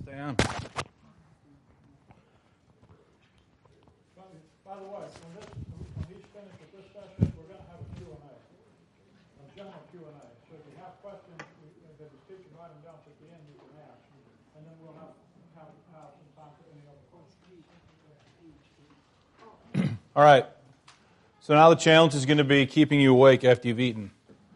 Stay on. By the way, when he's finished with this session, we're going to have a Q&A, a general Q&A. So if you have questions that the teacher write them down at the end, you can ask. And then we'll have some time for any other questions. All right. So now the challenge is going to be keeping you awake after you've eaten.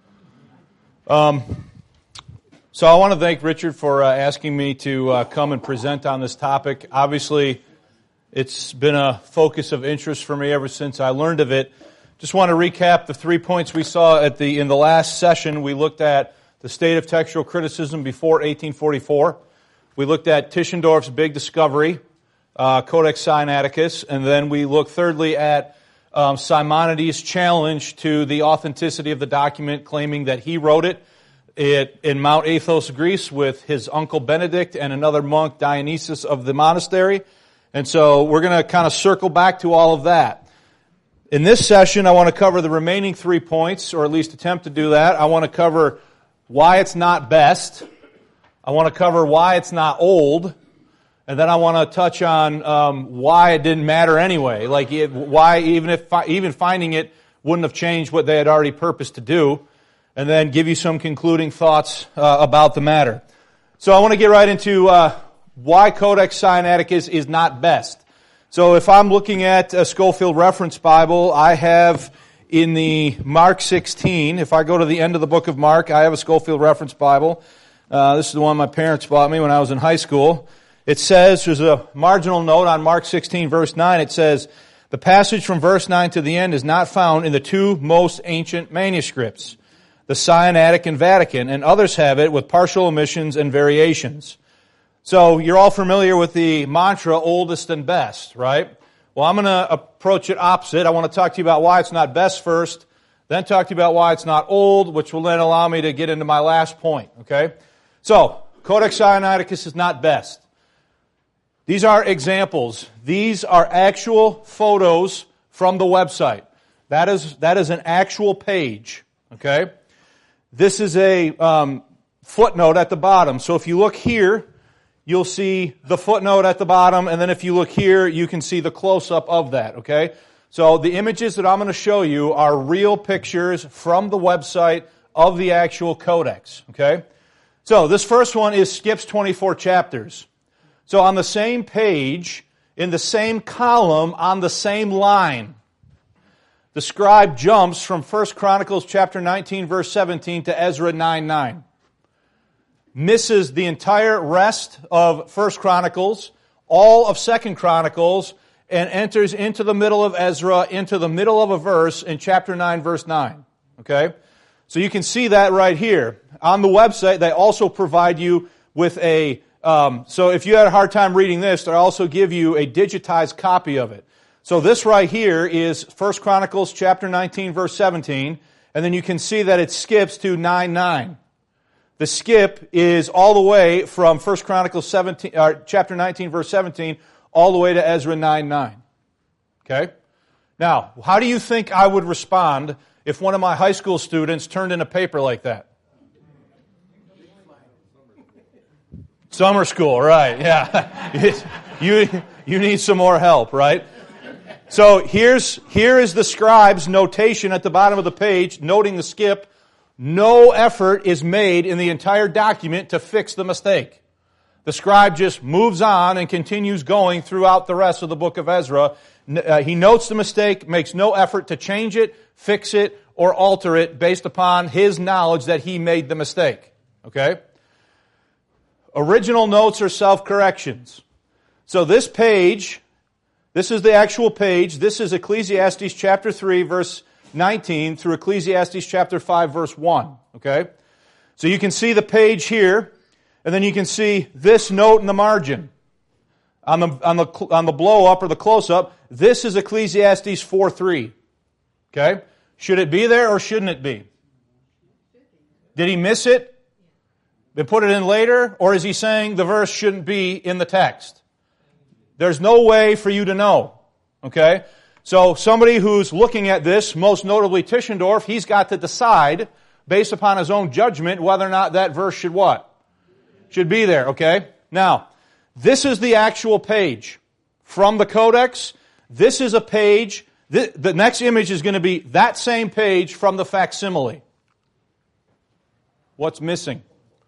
So I want to thank Richard for asking me to come and present on this topic. Obviously, it's been a focus of interest for me ever since I learned of it. Just want to recap the 3 points we saw in the last session. We looked at the state of textual criticism before 1844. We looked at Tischendorf's big discovery, Codex Sinaiticus, and then we looked thirdly at Simonides' challenge to the authenticity of the document, claiming that he wrote it in Mount Athos, Greece, with his uncle Benedict and another monk, Dionysius of the monastery. And so we're going to kind of circle back to all of that. In this session, I want to cover the remaining 3 points, or at least attempt to do that. I want to cover why it's not best. I want to cover why it's not old. And then I want to touch on why it didn't matter anyway. Why even finding it wouldn't have changed what they had already purposed to do. And then give you some concluding thoughts about the matter. So I want to get right into why Codex Sinaiticus is not best. So if I'm looking at a Scofield Reference Bible, I have in the Mark 16, if I go to the end of the book of Mark, I have a Scofield Reference Bible. This is the one my parents bought me when I was in high school. It says, there's a marginal note on Mark 16, verse 9. It says, the passage from verse 9 to the end is not found in the two most ancient manuscripts, the Sinaitic and Vatican, and others have it with partial omissions and variations. So you're all familiar with the mantra, oldest and best, right? Well, I'm going to approach it opposite. I want to talk to you about why it's not best first, then talk to you about why it's not old, which will then allow me to get into my last point, okay? So, Codex Sinaiticus is not best. These are examples. These are actual photos from the website. That is an actual page, okay? This is a footnote at the bottom. So if you look here, you'll see the footnote at the bottom, and then if you look here, you can see the close-up of that, okay? So the images that I'm going to show you are real pictures from the website of the actual codex, okay? So this first one skips 24 chapters. So on the same page, in the same column, on the same line, the scribe jumps from 1 Chronicles chapter 19, verse 17 to Ezra 9:9. Misses the entire rest of 1 Chronicles, all of 2 Chronicles, and enters into the middle of Ezra, into the middle of a verse in chapter 9, verse 9. Okay? So you can see that right here. On the website, they also provide you with so if you had a hard time reading this, they also give you a digitized copy of it. So this right here is 1 Chronicles chapter 19, verse 17, and then you can see that it skips to 9:9. The skip is all the way from 1 Chronicles chapter 19, verse 17, all the way to Ezra 9:9. Okay? Now, how do you think I would respond if one of my high school students turned in a paper like that? Summer school, right, yeah. You need some more help, right? So here is the scribe's notation at the bottom of the page, noting the skip. No effort is made in the entire document to fix the mistake. The scribe just moves on and continues going throughout the rest of the book of Ezra. He notes the mistake, makes no effort to change it, fix it, or alter it based upon his knowledge that he made the mistake. Okay? Original notes are self-corrections. So this page, this is the actual page. This is Ecclesiastes chapter 3, verse 19 through Ecclesiastes chapter 5, verse 1. Okay? So you can see the page here, and then you can see this note in the margin. On the blow-up or the close-up, this is Ecclesiastes 4:3. Okay? Should it be there or shouldn't it be? Did he miss it? They put it in later? Or is he saying the verse shouldn't be in the text? There's no way for you to know. Okay? So somebody who's looking at this, most notably Tischendorf, he's got to decide, based upon his own judgment, whether or not that verse should what? Should be there, okay? Now, This is the actual page from the Codex. This is a page. The next image is going to be that same page from the facsimile. What's missing?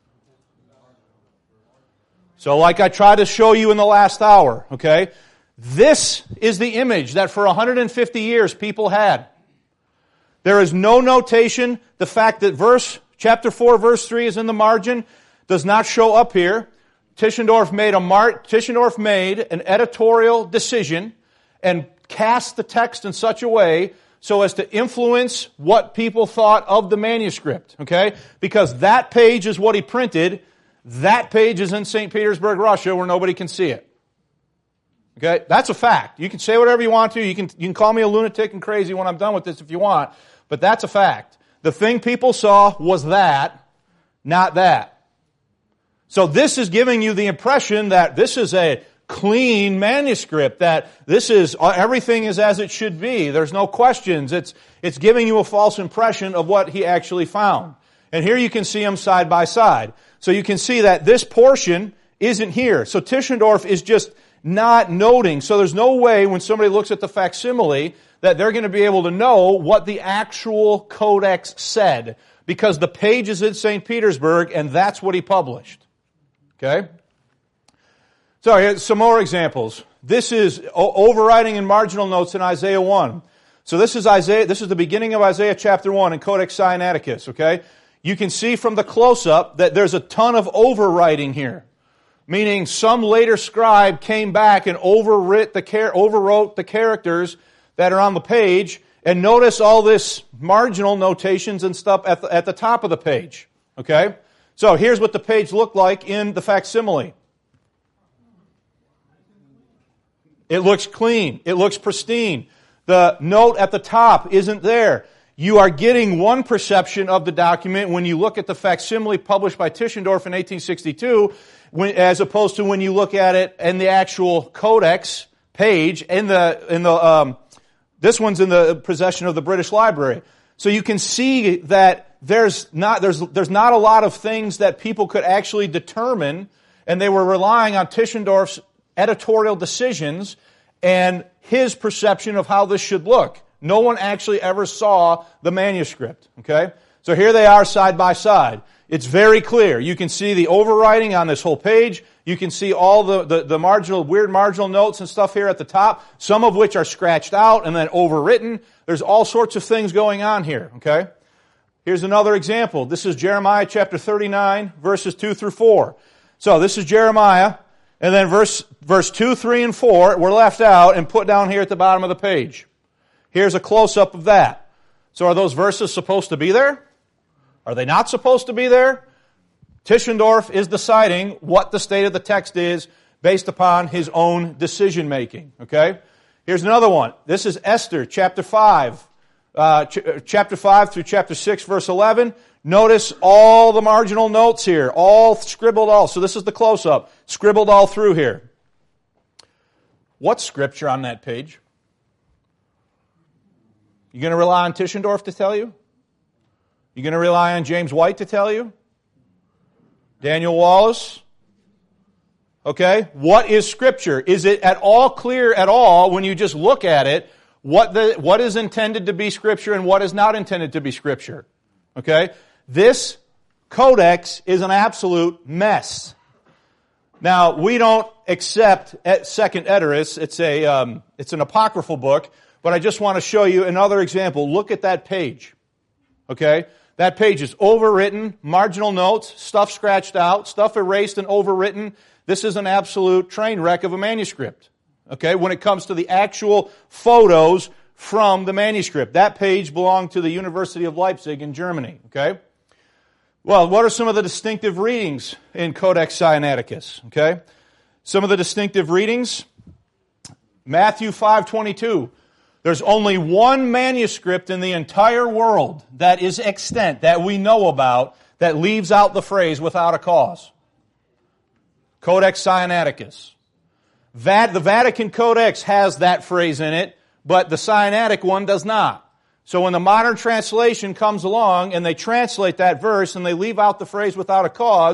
So like I tried to show you in the last hour, okay? This is the image that for 150 years people had. There is no notation. The fact that chapter 4, verse 3 is in the margin does not show up here. Tischendorf made an editorial decision and cast the text in such a way so as to influence what people thought of the manuscript, okay? Because that page is what he printed. That page is in St. Petersburg, Russia, where nobody can see it. Okay? That's a fact. You can say whatever you want to. You can call me a lunatic and crazy when I'm done with this if you want. But that's a fact. The thing people saw was that, not that. So this is giving you the impression that this is a clean manuscript, that this is, everything is as it should be. There's no questions. It's giving you a false impression of what he actually found. And here you can see them side by side. So you can see that this portion isn't here. So Tischendorf is just not noting. So there's no way when somebody looks at the facsimile that they're going to be able to know what the actual codex said, because the page is in St. Petersburg and that's what he published. Okay? So here's some more examples. This is overriding and marginal notes in Isaiah 1. So this is the beginning of Isaiah chapter 1 in Codex Sinaiticus, okay? You can see from the close-up that there's a ton of overwriting here, meaning some later scribe came back and overwrote the characters that are on the page, and notice all this marginal notations and stuff at the top of the page, okay? So here's what the page looked like in the facsimile. It looks clean. It looks pristine. The note at the top isn't there. You are getting one perception of the document when you look at the facsimile published by Tischendorf in 1862, as opposed to when you look at it in the actual codex page. This one's in the possession of the British Library. So you can see that there's not a lot of things that people could actually determine, and they were relying on Tischendorf's editorial decisions and his perception of how this should look. No one actually ever saw the manuscript, okay? So here they are side by side. It's very clear. You can see the overwriting on this whole page. You can see all the weird marginal notes and stuff here at the top, some of which are scratched out and then overwritten. There's all sorts of things going on here, okay? Here's another example. This is Jeremiah chapter 39, verses 2 through 4. So this is Jeremiah, and then verse 2, 3, and 4 were left out and put down here at the bottom of the page. Here's a close-up of that. So are those verses supposed to be there? Are they not supposed to be there? Tischendorf is deciding what the state of the text is based upon his own decision-making. Okay? Here's another one. This is Esther, chapter 5. Chapter 5 through chapter 6, verse 11. Notice all the marginal notes here, all scribbled all. So this is the close-up, scribbled all through here. What's scripture on that page? You going to rely on Tischendorf to tell you? You going to rely on James White to tell you? Daniel Wallace? Okay? What is Scripture? Is it at all clear at all when you just look at it what is intended to be Scripture and what is not intended to be Scripture? Okay? This codex is an absolute mess. Now, we don't accept Second Ederius. It's an apocryphal book. But I just want to show you another example. Look at that page. Okay? That page is overwritten, marginal notes, stuff scratched out, stuff erased and overwritten. This is an absolute train wreck of a manuscript. Okay? When it comes to the actual photos from the manuscript. That page belonged to the University of Leipzig in Germany. Okay? Well, what are some of the distinctive readings in Codex Sinaiticus? Okay? Some of the distinctive readings. Matthew 5:22. There's only one manuscript in the entire world that is extant, that we know about, that leaves out the phrase without a cause. Codex Sinaiticus. The Vatican Codex has that phrase in it, but the Sinaitic one does not. So when the modern translation comes along and they translate that verse and they leave out the phrase without a cause,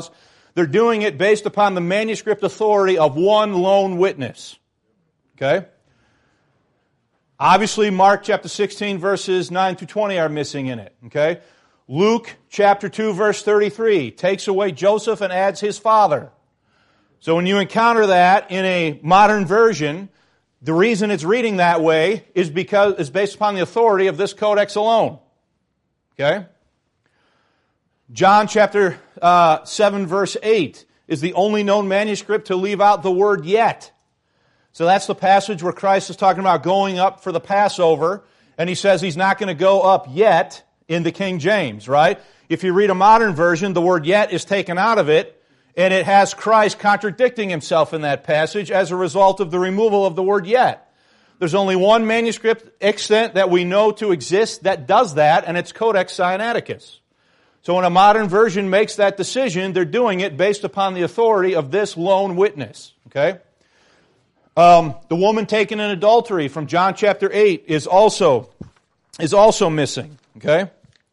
They're doing it based upon the manuscript authority of one lone witness. Okay? Obviously, Mark chapter 16, verses 9 through 20 are missing in it. Okay? Luke chapter 2, verse 33 takes away Joseph and adds his father. So when you encounter that in a modern version, the reason it's reading that way is because it's based upon the authority of this codex alone. Okay? John chapter 7, verse 8 is the only known manuscript to leave out the word yet. So that's the passage where Christ is talking about going up for the Passover, and he says he's not going to go up yet in the King James, right? If you read a modern version, the word yet is taken out of it, and it has Christ contradicting himself in that passage as a result of the removal of the word yet. There's only one manuscript extant that we know to exist that does that, and it's Codex Sinaiticus. So when a modern version makes that decision, they're doing it based upon the authority of this lone witness. Okay? The woman taken in adultery from John chapter 8 is also missing. Okay?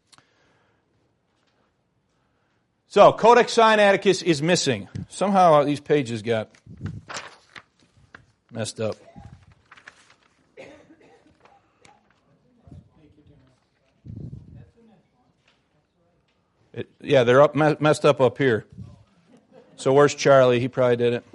So, Codex Sinaiticus is missing. Somehow these pages got messed up. Yeah, they're messed up here. So where's Charlie? He probably did it.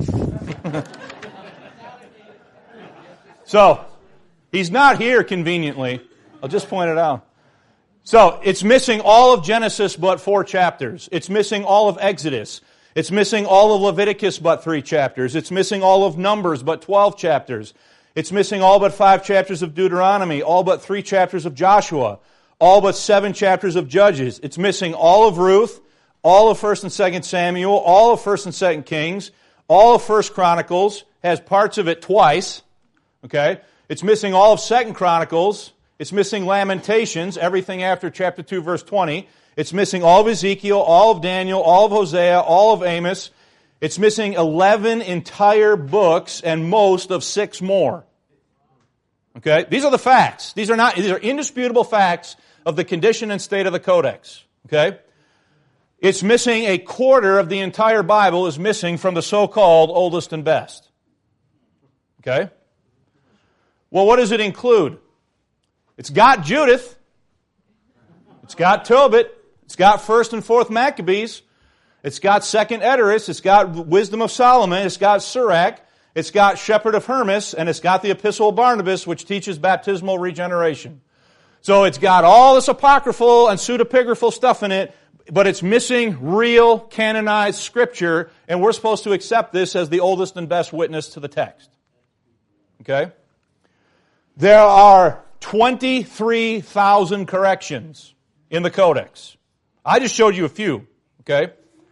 So, he's not here conveniently. I'll just point it out. So, it's missing all of Genesis but 4 chapters. It's missing all of Exodus. It's missing all of Leviticus but 3 chapters. It's missing all of Numbers but 12 chapters. It's missing all but 5 chapters of Deuteronomy, all but 3 chapters of Joshua, all but 7 chapters of Judges. It's missing all of Ruth, all of 1st and 2nd Samuel, all of 1st and 2nd Kings, all of 1st Chronicles, has parts of it twice. Okay? It's missing all of 2nd Chronicles. It's missing Lamentations, everything after chapter 2, verse 20. It's missing all of Ezekiel, all of Daniel, all of Hosea, all of Amos. It's missing 11 entire books and most of 6 more. Okay? These are the facts. These are indisputable facts of the condition and state of the Codex. Okay? It's missing a quarter of the entire Bible is missing from the so-called oldest and best. Okay? Well, what does it include? It's got Judith. It's got Tobit. It's got 1st and 4th Maccabees. It's got 2nd Esdras. It's got Wisdom of Solomon. It's got Sirach. It's got Shepherd of Hermas. And it's got the Epistle of Barnabas, which teaches baptismal regeneration. So it's got all this apocryphal and pseudepigraphal stuff in it, but it's missing real canonized Scripture, and we're supposed to accept this as the oldest and best witness to the text. Okay? There are 23,000 corrections in the Codex. I just showed you a few. Okay?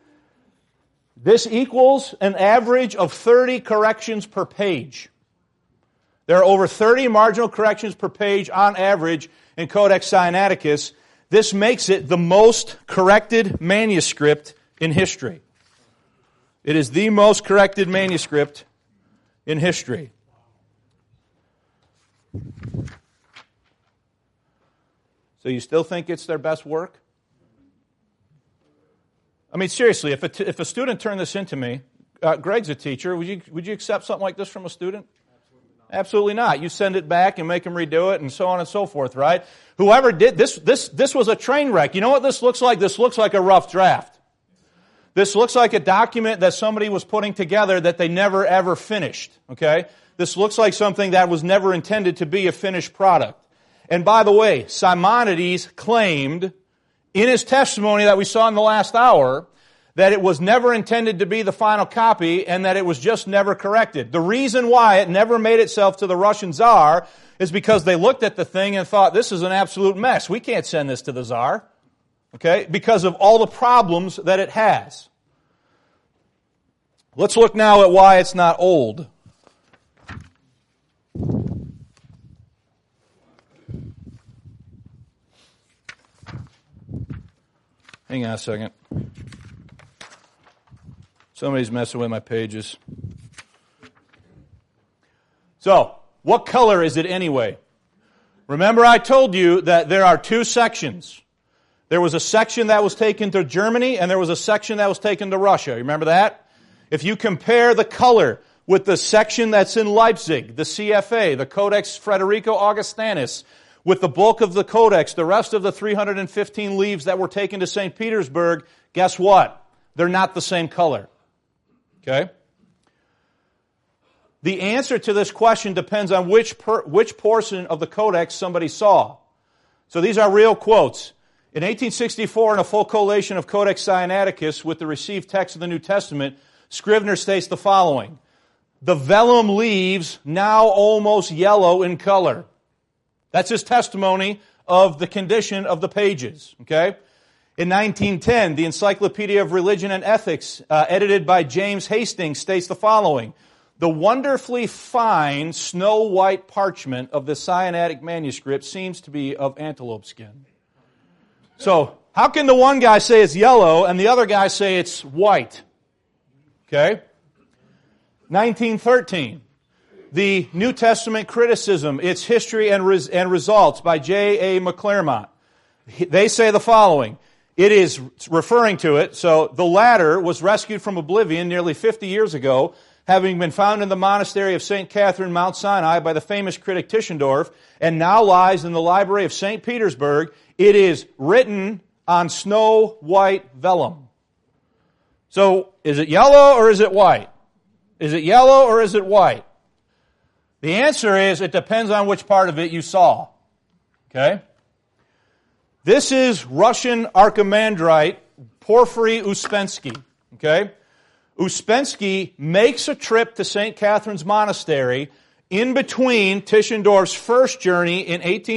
This equals an average of 30 corrections per page. There are over 30 marginal corrections per page on average in Codex Sinaiticus. This makes it the most corrected manuscript in history. It is the most corrected manuscript in history. So you still think it's their best work? I mean, seriously, if a student turned this into me, Greg's a teacher, would you accept something like this from a student? Absolutely not. You send it back and make them redo it and so on and so forth, right? Whoever did this was a train wreck. You know what this looks like? This looks like a rough draft. This looks like a document that somebody was putting together that they never ever finished, okay? This looks like something that was never intended to be a finished product. And by the way, Simonides claimed in his testimony that we saw in the last hour that it was never intended to be the final copy and that it was just never corrected. The reason why it never made itself to the Russian Tsar is because they looked at the thing and thought, this is an absolute mess. We can't send this to the Tsar. Okay? Because of all the problems that it has. Let's look now at why it's not old. Hang on a second. Somebody's messing with my pages. So, what color is it anyway? Remember I told you that there are 2 sections. There was a section that was taken to Germany, and there was a section that was taken to Russia. You remember that? If you compare the color with the section that's in Leipzig, the CFA, the Codex Frederico Augustinus, with the bulk of the codex, the rest of the 315 leaves that were taken to St. Petersburg, guess what? They're not the same color. Okay? The answer to this question depends on which portion of the codex somebody saw. So these are real quotes. In 1864, in a full collation of Codex Sinaiticus with the received text of the New Testament, Scrivener states the following: the vellum leaves now almost yellow in color. That's his testimony of the condition of the pages. Okay? In 1910, the Encyclopedia of Religion and Ethics, edited by James Hastings, states the following: the wonderfully fine snow-white parchment of the Sinaitic manuscript seems to be of antelope skin. So, how can the one guy say it's yellow and the other guy say it's white? Okay? 1913, the New Testament Criticism, Its History and Results by J.A. McClernand. They say the following: it is referring to it, so the latter was rescued from oblivion nearly 50 years ago, having been found in the monastery of St. Catherine, Mount Sinai, by the famous critic Tischendorf, and now lies in the library of St. Petersburg. It is written on snow-white vellum. So, is it yellow or is it white? Is it yellow or is it white? The answer is, it depends on which part of it you saw. Okay? This is Russian archimandrite Porfiry Uspensky. Okay? Uspensky makes a trip to St. Catherine's Monastery in between Tischendorf's first journey in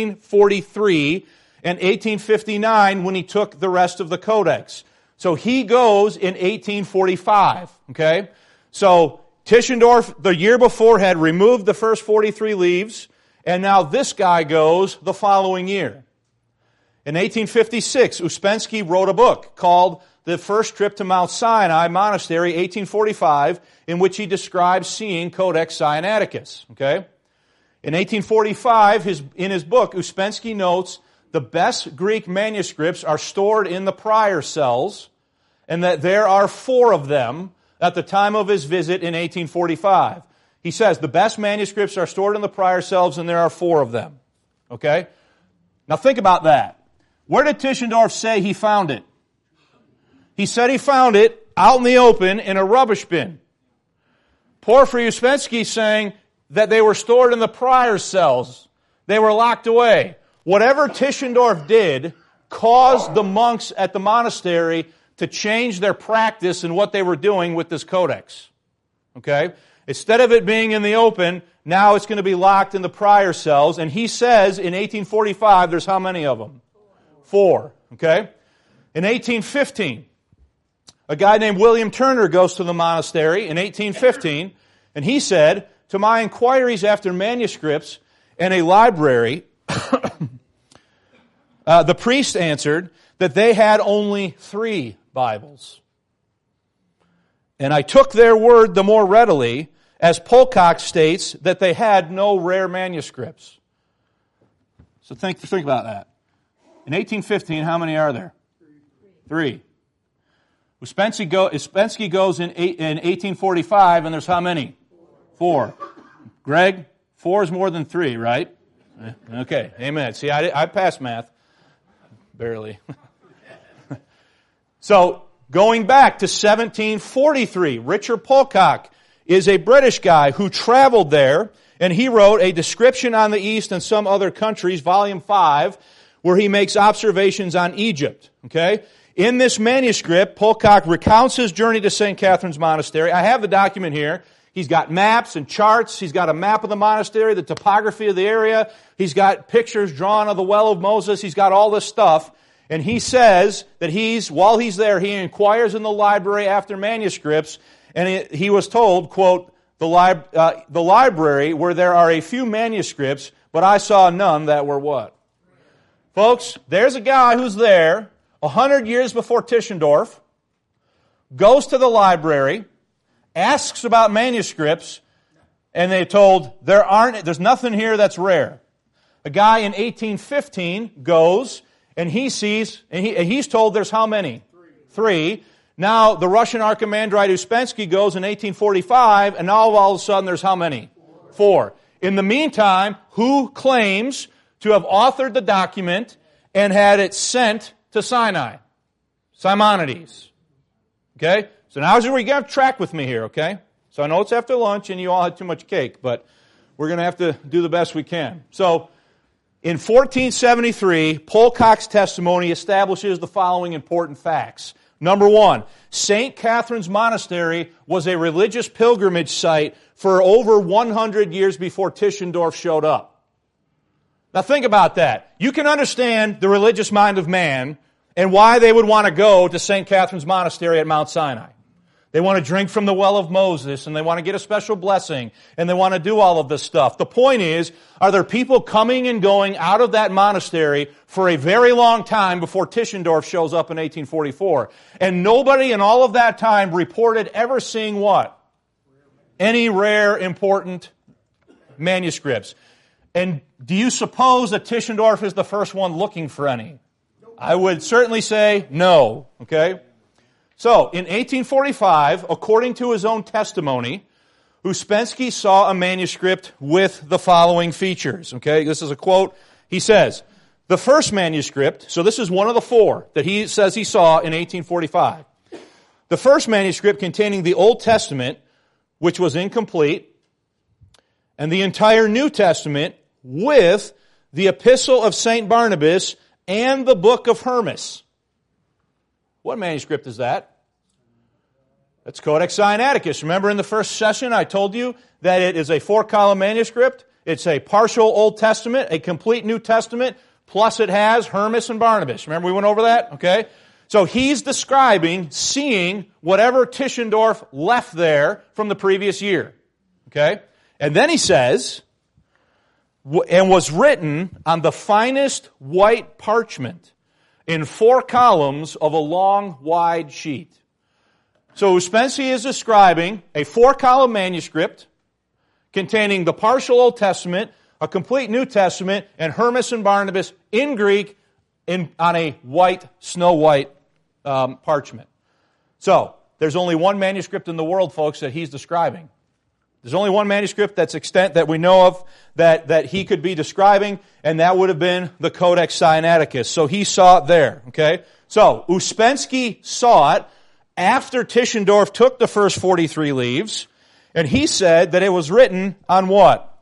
1843 and 1859 when he took the rest of the codex. So he goes in 1845. Okay? So Tischendorf, the year before, had removed the first 43 leaves, and now this guy goes the following year. In 1856, Uspensky wrote a book called The First Trip to Mount Sinai Monastery, 1845, in which he describes seeing Codex Sinaiticus. Okay? In 1845, in his book, Uspensky notes the best Greek manuscripts are stored in the prior cells, and that there are 4 of them at the time of his visit in 1845. He says the best manuscripts are stored in the prior cells, and there are 4 of them. Okay? Now think about that. Where did Tischendorf say he found it? He said he found it out in the open in a rubbish bin. Porfiry Uspensky saying that they were stored in the prior cells. They were locked away. Whatever Tischendorf did caused the monks at the monastery to change their practice in what they were doing with this codex. Okay? Instead of it being in the open, now it's going to be locked in the prior cells. And he says in 1845, there's how many of them? 4. Okay? In 1815, a guy named William Turner goes to the monastery in 1815, and he said, to my inquiries after manuscripts and a library, the priest answered that they had only 3 Bibles. And I took their word the more readily, as Polcock states that they had no rare manuscripts. So think about that. In 1815, how many are there? 3. Uspensky goes in 1845, and there's how many? 4. Greg, 4 is more than 3, right? Okay, amen. See, I passed math. Barely. So, going back to 1743, Richard Polcock is a British guy who traveled there, and he wrote A Description on the East and Some Other Countries, Volume 5, where he makes observations on Egypt. Okay? In this manuscript, Polcock recounts his journey to St. Catherine's Monastery. I have the document here. He's got maps and charts. He's got a map of the monastery, the topography of the area. He's got pictures drawn of the Well of Moses. He's got all this stuff. And he says that while he's there, he inquires in the library after manuscripts, and he was told, quote, the library where there are a few manuscripts, but I saw none that were what? Folks, there's a guy who's there 100 years before Tischendorf, goes to the library, asks about manuscripts, and they're told there's nothing here that's rare. A guy in 1815 goes And he sees, and he's told there's how many? Three. Now, the Russian archimandrite Uspensky goes in 1845, and now all of a sudden there's how many? Four. In the meantime, who claims to have authored the document and had it sent to Sinai? Simonides. Okay? So now you're going to have to track with me here, okay? So I know it's after lunch and you all had too much cake, but we're going to have to do the best we can. So, in 1473, Polecock's testimony establishes the following important facts. Number one, St. Catherine's Monastery was a religious pilgrimage site for over 100 years before Tischendorf showed up. Now think about that. You can understand the religious mind of man and why they would want to go to St. Catherine's Monastery at Mount Sinai. They want to drink from the well of Moses, and they want to get a special blessing, and they want to do all of this stuff. The point is, are there people coming and going out of that monastery for a very long time before Tischendorf shows up in 1844? And nobody in all of that time reported ever seeing what? Any rare, important manuscripts. And do you suppose that Tischendorf is the first one looking for any? I would certainly say no, okay? So, in 1845, according to his own testimony, Uspensky saw a manuscript with the following features. Okay, this is a quote. He says, the first manuscript, so this is one of the four that he says he saw in 1845. The first manuscript containing the Old Testament, which was incomplete, and the entire New Testament with the Epistle of St. Barnabas and the Book of Hermas. What manuscript is that? That's Codex Sinaiticus. Remember in the first session I told you that it is a 4-column manuscript. It's a partial Old Testament, a complete New Testament, plus it has Hermas and Barnabas. Remember we went over that? Okay? So he's describing seeing whatever Tischendorf left there from the previous year. Okay? And then he says, and was written on the finest white parchment, in 4 columns of a long, wide sheet. So Uspensky is describing a 4-column manuscript containing the partial Old Testament, a complete New Testament, and Hermas and Barnabas in Greek on a white, snow-white parchment. So, there's only one manuscript in the world, folks, that he's describing. There's only one manuscript that's extant that we know of that he could be describing, and that would have been the Codex Sinaiticus. So he saw it there, okay? So, Uspensky saw it after Tischendorf took the first 43 leaves, and he said that it was written on what?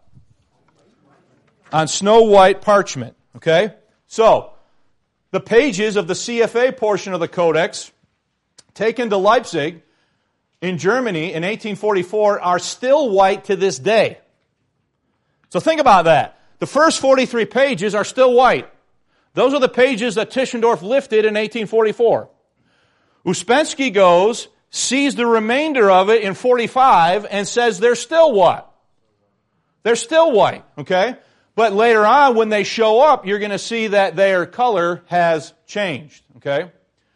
On snow-white parchment, okay? So, the pages of the CFA portion of the Codex, taken to Leipzig, in Germany in 1844 are still white to this day. So think about that. The first 43 pages are still white. Those are the pages that Tischendorf lifted in 1844. Uspensky goes, sees the remainder of it in 45 and says they're still what? They're still white, okay? But later on when they show up, you're going to see that their color has changed, okay?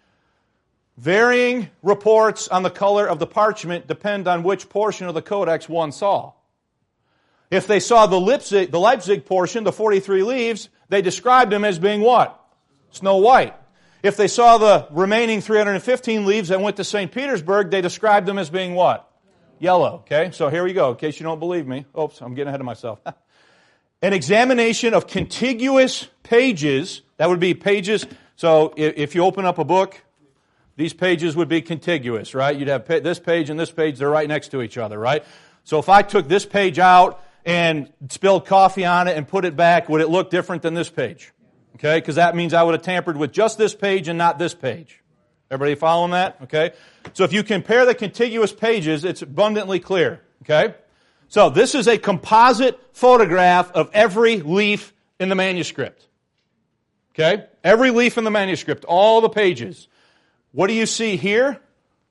Varying reports on the color of the parchment depend on which portion of the Codex one saw. If they saw the Leipzig portion, the 43 leaves, they described them as being what? Snow white. If they saw the remaining 315 leaves that went to St. Petersburg, they described them as being what? Yellow. Okay, so here we go, in case you don't believe me. Oops, I'm getting ahead of myself. An examination of contiguous pages, that would be pages, so if you open up a book, these pages would be contiguous, right? You'd have this page and this page, they're right next to each other, right? So if I took this page out and spilled coffee on it and put it back, would it look different than this page? Okay, because that means I would have tampered with just this page and not this page. Everybody following that? Okay? So if you compare the contiguous pages, it's abundantly clear. Okay? So this is a composite photograph of every leaf in the manuscript. Okay? Every leaf in the manuscript, all the pages. What do you see here? White.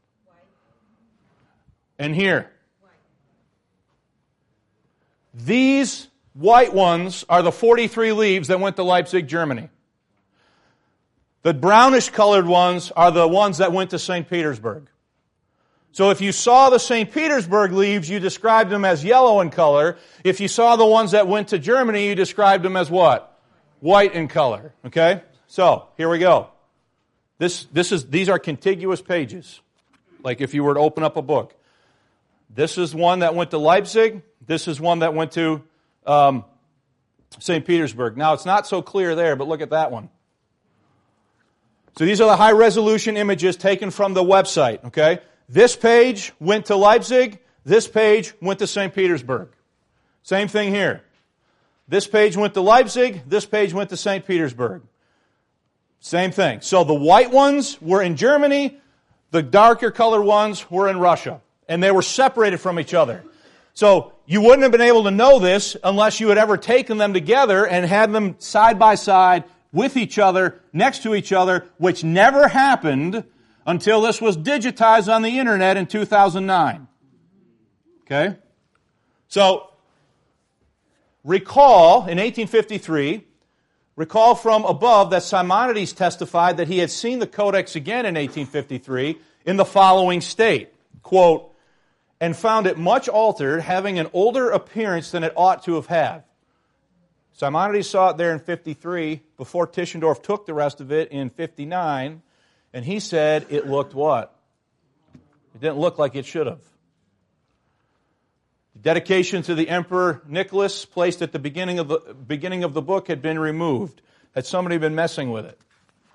And here? White. These white ones are the 43 leaves that went to Leipzig, Germany. The brownish colored ones are the ones that went to St. Petersburg. So if you saw the St. Petersburg leaves, you described them as yellow in color. If you saw the ones that went to Germany, you described them as what? White in color. Okay? So, here we go. These are contiguous pages, like if you were to open up a book. This is one that went to Leipzig. This is one that went to St. Petersburg. Now, it's not so clear there, but look at that one. So these are the high-resolution images taken from the website, okay? This page went to Leipzig. This page went to St. Petersburg. Same thing here. This page went to Leipzig. This page went to St. Petersburg. Same thing. So the white ones were in Germany. The darker colored ones were in Russia. And they were separated from each other. So you wouldn't have been able to know this unless you had ever taken them together and had them side by side with each other, next to each other, which never happened until this was digitized on the internet in 2009. Okay? So, recall, in 1853, recall from above that Simonides testified that he had seen the Codex again in 1853 in the following state, quote, and found it much altered, having an older appearance than it ought to have had. Simonides saw it there in 53 before Tischendorf took the rest of it in 59, and he said it looked what? It didn't look like it should have. The dedication to the Emperor Nicholas placed at the beginning of the book had been removed. Had somebody been messing with it?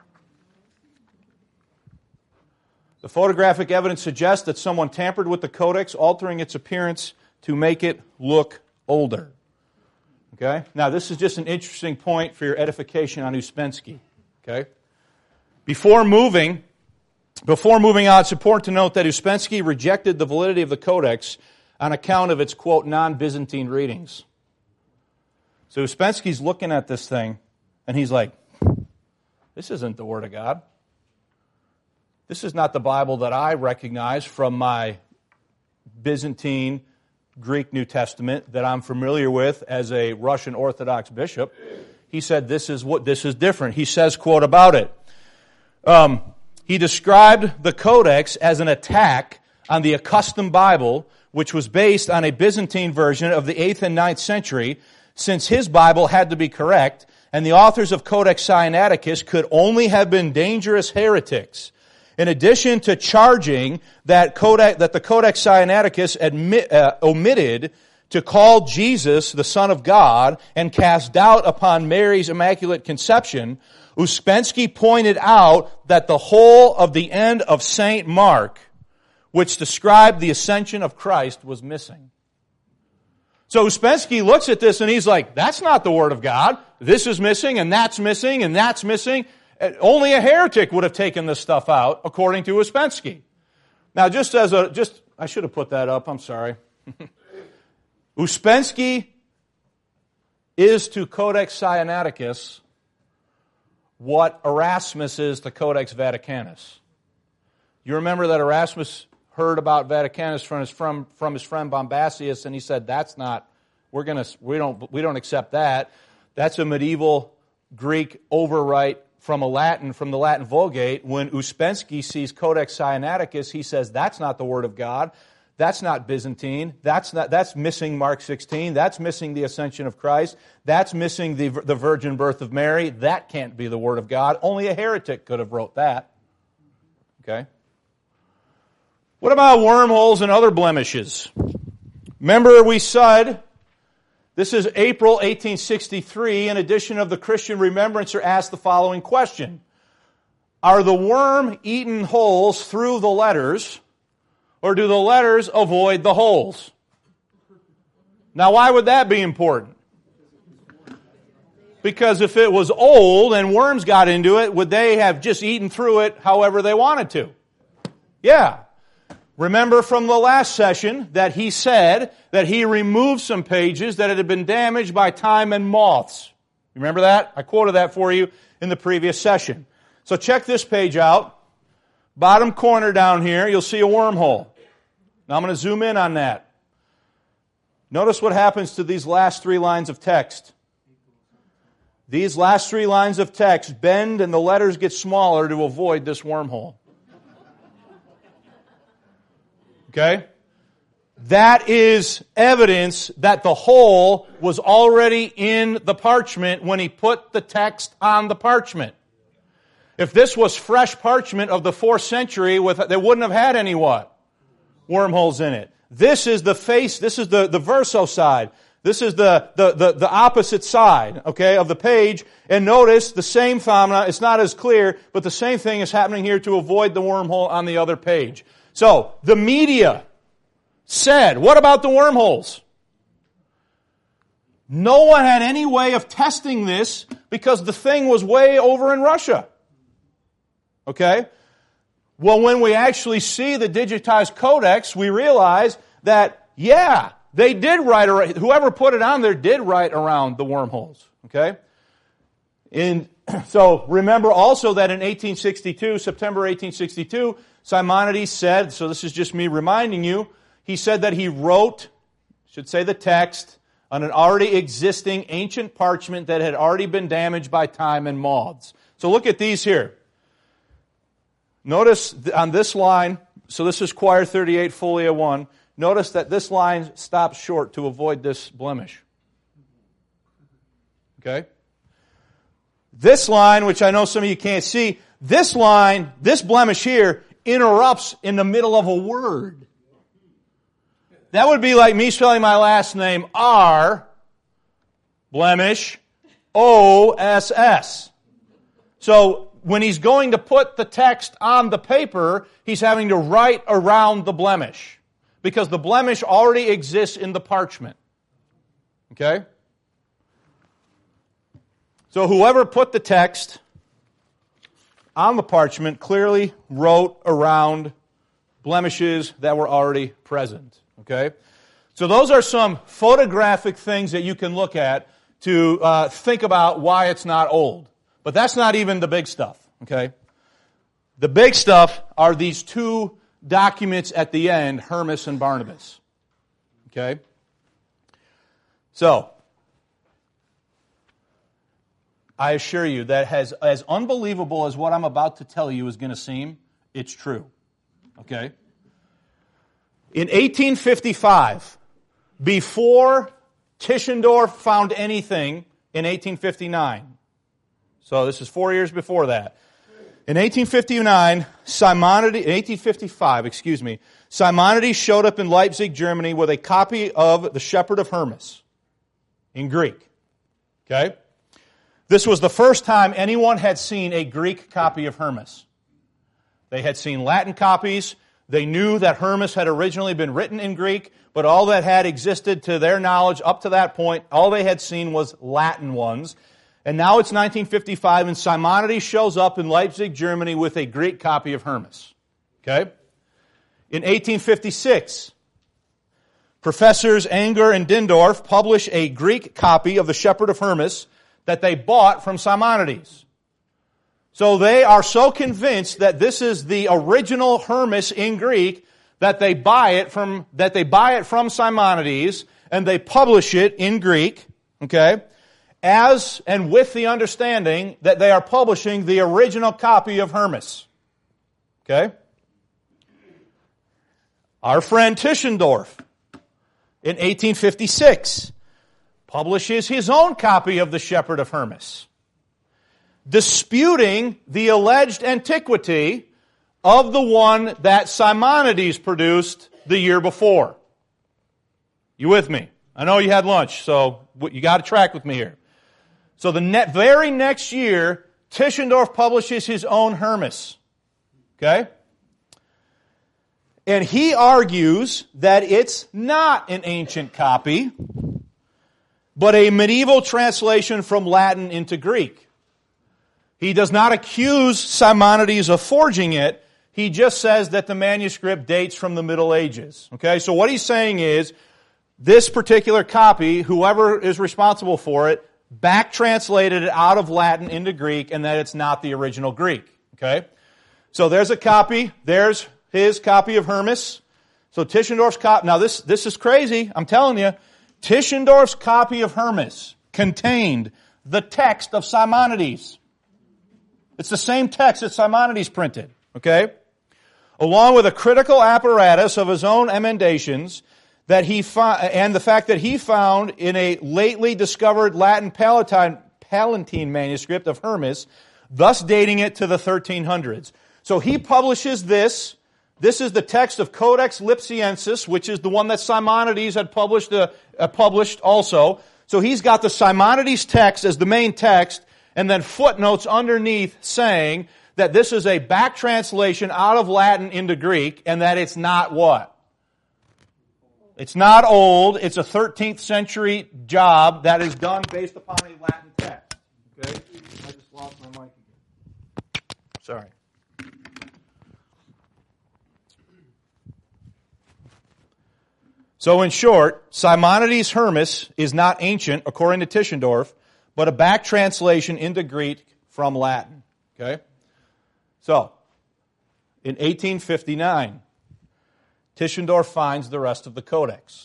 The photographic evidence suggests that someone tampered with the Codex, altering its appearance to make it look older. Okay? Now, this is just an interesting point for your edification on Ouspensky. Okay? Before moving on, it's important to note that Ouspensky rejected the validity of the Codex on account of its, quote, non-Byzantine readings. So Ouspensky's looking at this thing, and he's like, this isn't the Word of God. This is not the Bible that I recognize from my Byzantine Greek New Testament that I'm familiar with as a Russian Orthodox bishop. He said this is different. He says, quote, about it. He described the Codex as an attack on the accustomed Bible, which was based on a Byzantine version of the 8th and 9th century, since his Bible had to be correct, and the authors of Codex Sinaiticus could only have been dangerous heretics. In addition to charging that the Codex Sinaiticus omitted to call Jesus the Son of God and cast doubt upon Mary's Immaculate Conception, Ouspensky pointed out that the whole of the end of St. Mark, which described the ascension of Christ, was missing. So Ouspensky looks at this and he's like, that's not the Word of God. This is missing and that's missing and that's missing. Only a heretic would have taken this stuff out, according to Ouspensky. Now, I should have put that up, I'm sorry. Ouspensky is to Codex Sinaiticus what Erasmus is to Codex Vaticanus. You remember that Erasmus heard about Vaticanus from his friend Bombasius, and he said, we don't accept that. That's a medieval Greek overwrite from the Latin Vulgate. When Ouspensky sees Codex Sinaiticus, he says, that's not the Word of God. That's not Byzantine. That's missing Mark 16. That's missing the ascension of Christ. That's missing the virgin birth of Mary. That can't be the Word of God. Only a heretic could have wrote that. Okay? What about wormholes and other blemishes? Remember we said, this is April 1863, an edition of the Christian Remembrancer asked the following question. Are the worm-eaten holes through the letters, or do the letters avoid the holes? Now, why would that be important? Because if it was old and worms got into it, would they have just eaten through it however they wanted to? Yeah. Remember from the last session that he said that he removed some pages that had been damaged by time and moths. You remember that? I quoted that for you in the previous session. So check this page out. Bottom corner down here, you'll see a wormhole. Now I'm going to zoom in on that. Notice what happens to these last 3 lines of text. These last 3 lines of text bend and the letters get smaller to avoid this wormhole. Okay? That is evidence that the hole was already in the parchment when he put the text on the parchment. If this was fresh parchment of the 4th century, they wouldn't have had any what? Wormholes in it. This is the face, this is the verso side. This is the opposite side, okay, of the page. And notice the same phenomena, it's not as clear, but the same thing is happening here to avoid the wormhole on the other page. So, the media said, what about the wormholes? No one had any way of testing this because the thing was way over in Russia. Okay? Well, when we actually see the digitized codex, we realize that, yeah, they did write, whoever put it on there did write around the wormholes. Okay? So remember also that in 1862, September 1862, Simonides said, so this is just me reminding you, he said that he wrote, should say the text, on an already existing ancient parchment that had already been damaged by time and moths. So look at these here. Notice on this line, so this is Quire 38, Folia 1, notice that this line stops short to avoid this blemish. Okay? This line, which I know some of you can't see, this line, this blemish here, interrupts in the middle of a word. That would be like me spelling my last name R, blemish, O-S-S. So, when he's going to put the text on the paper, he's having to write around the blemish. Because the blemish already exists in the parchment. Okay? So whoever put the text on the parchment clearly wrote around blemishes that were already present. Okay? So those are some photographic things that you can look at to think about why it's not old. But that's not even the big stuff, okay? The big stuff are these two documents at the end, Hermas and Barnabas. Okay? So, I assure you that as unbelievable as what I'm about to tell you is going to seem, it's true. Okay? In 1855, before Tischendorf found anything in 1859, so this is 4 years before that. In 1855, Simonides showed up in Leipzig, Germany with a copy of the Shepherd of Hermas in Greek. Okay? This was the first time anyone had seen a Greek copy of Hermas. They had seen Latin copies. They knew that Hermas had originally been written in Greek, but all that had existed to their knowledge up to that point, all they had seen was Latin ones. And now it's 1955, and Simonides shows up in Leipzig, Germany, with a Greek copy of Hermas. Okay? In 1856, Professors Anger and Dindorf publish a Greek copy of the Shepherd of Hermas that they bought from Simonides. So they are so convinced that this is the original Hermas in Greek that they buy it from Simonides and they publish it in Greek. Okay? As and with the understanding that they are publishing the original copy of Hermas. Okay? Our friend Tischendorf, in 1856, publishes his own copy of the Shepherd of Hermas, disputing the alleged antiquity of the one that Simonides produced the year before. You with me? I know you had lunch, so you got to track with me here. So the very next year, Tischendorf publishes his own Hermas. Okay? And he argues that it's not an ancient copy, but a medieval translation from Latin into Greek. He does not accuse Simonides of forging it. He just says that the manuscript dates from the Middle Ages. Okay? So what he's saying is, this particular copy, whoever is responsible for it, back translated it out of Latin into Greek, and that it's not the original Greek. Okay? So there's a copy. There's his copy of Hermas. So Tischendorf's copy. Now this is crazy. I'm telling you. Tischendorf's copy of Hermas contained the text of Simonides. It's the same text that Simonides printed. Okay? Along with a critical apparatus of his own emendations, that he and the fact that he found in a lately discovered Latin Palatine manuscript of Hermas thus dating it to the 1300s. So he publishes this. This is the text of Codex Lipsiensis, which is the one that Simonides had published also. So he's got the Simonides text as the main text, and then footnotes underneath saying that this is a back translation out of Latin into Greek, and that it's not what? It's not old. It's a 13th century job that is done based upon a Latin text. Okay? I just lost my mic again. Sorry. So in short, Simonides Hermes is not ancient, according to Tischendorf, but a back translation into Greek from Latin. Okay? So, in 1859, Tischendorf finds the rest of the Codex.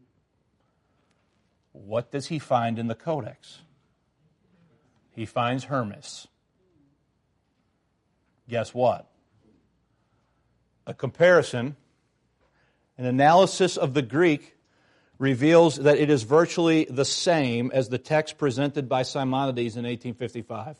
What does he find in the Codex? He finds Hermes. Guess what? A comparison, an analysis of the Greek reveals that it is virtually the same as the text presented by Simonides in 1855.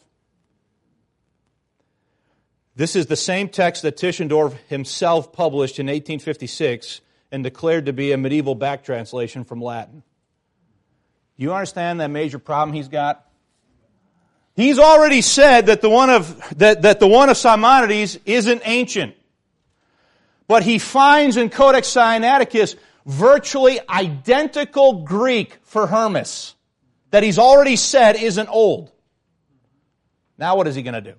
This is the same text that Tischendorf himself published in 1856 and declared to be a medieval back translation from Latin. You understand that major problem he's got? He's already said that the one of Simonides isn't ancient. But he finds in Codex Sinaiticus virtually identical Greek for Hermes that he's already said isn't old. Now what is he going to do?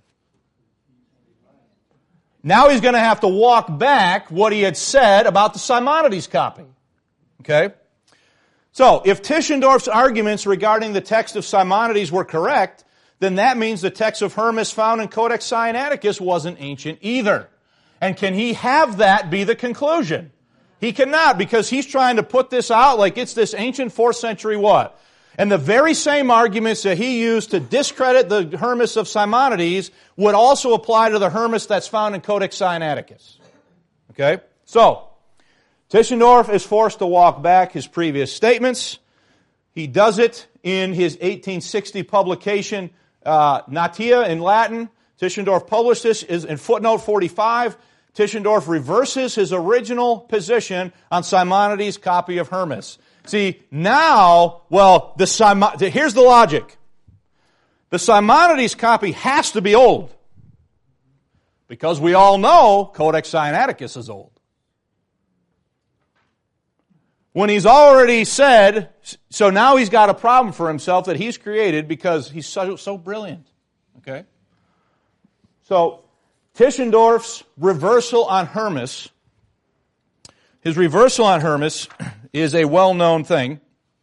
Now he's going to have to walk back what he had said about the Simonides copy. Okay? So, if Tischendorf's arguments regarding the text of Simonides were correct, then that means the text of Hermes found in Codex Sinaiticus wasn't ancient either. And can he have that be the conclusion? He cannot, because he's trying to put this out like it's this ancient 4th century what? And the very same arguments that he used to discredit the Hermes of Simonides would also apply to the Hermes that's found in Codex Sinaiticus. Okay? So, Tischendorf is forced to walk back his previous statements. He does it in his 1860 publication, Natia in Latin. Tischendorf published this in footnote 45. Tischendorf reverses his original position on Simonides' copy of Hermes. See, now, here's the logic. The Simonides copy has to be old. Because we all know Codex Sinaiticus is old. When he's already said, so now he's got a problem for himself that he's created because he's so brilliant. Okay? So, Tischendorf's reversal on Hermes, his reversal on Hermes is a well-known thing.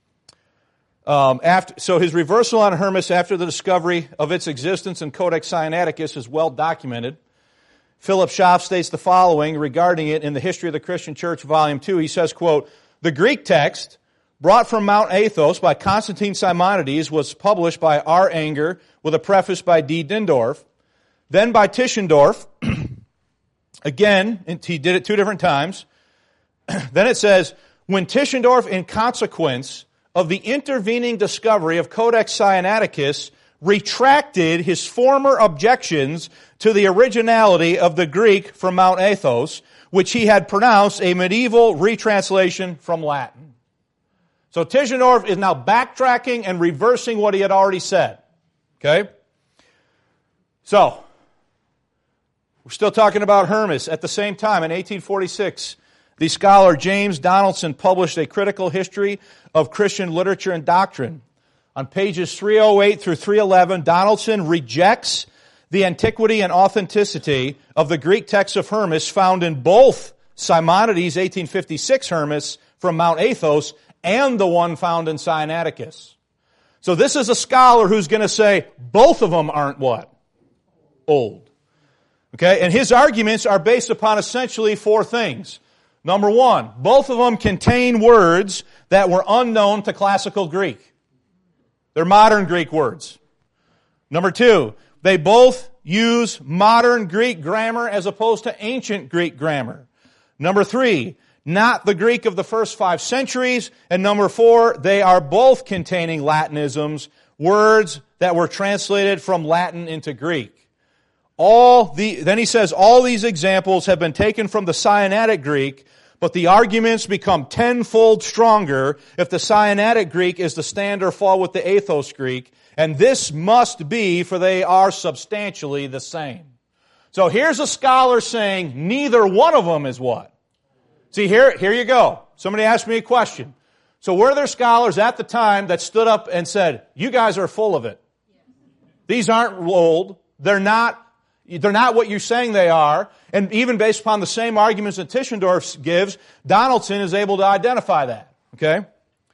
So his reversal on Hermes after the discovery of its existence in Codex Sinaiticus is well documented. Philip Schaff states the following regarding it in the History of the Christian Church, Volume 2. He says, quote, "The Greek text, brought from Mount Athos by Constantine Simonides, was published by R. Anger with a preface by D. Dindorf. Then by Tischendorf, again, and he did it 2 different times. Then it says, when Tischendorf, in consequence of the intervening discovery of Codex Sinaiticus, retracted his former objections to the originality of the Greek from Mount Athos, which he had pronounced a medieval retranslation from Latin." So Tischendorf is now backtracking and reversing what he had already said. Okay? So, we're still talking about Hermes. At the same time, in 1846, the scholar James Donaldson published a critical history of Christian literature and doctrine. On pages 308 through 311, Donaldson rejects the antiquity and authenticity of the Greek text of Hermes found in both Simonides' 1856 Hermes from Mount Athos and the one found in Sinaiticus. So this is a scholar who's going to say both of them aren't what? Old. Okay, and his arguments are based upon essentially 4 things. Number 1, both of them contain words that were unknown to classical Greek. They're modern Greek words. Number 2, they both use modern Greek grammar as opposed to ancient Greek grammar. Number 3, not the Greek of the first 5 centuries. And number 4, they are both containing Latinisms, words that were translated from Latin into Greek. Then he says, all these examples have been taken from the Sinaitic Greek, but the arguments become tenfold stronger if the Sinaitic Greek is to stand or fall with the Athos Greek, and this must be, for they are substantially the same. So here's a scholar saying neither one of them is what? See, here you go. Somebody asked me a question. So were there scholars at the time that stood up and said, you guys are full of it? These aren't old. They're not what you're saying they are. And even based upon the same arguments that Tischendorf gives, Donaldson is able to identify that. Okay?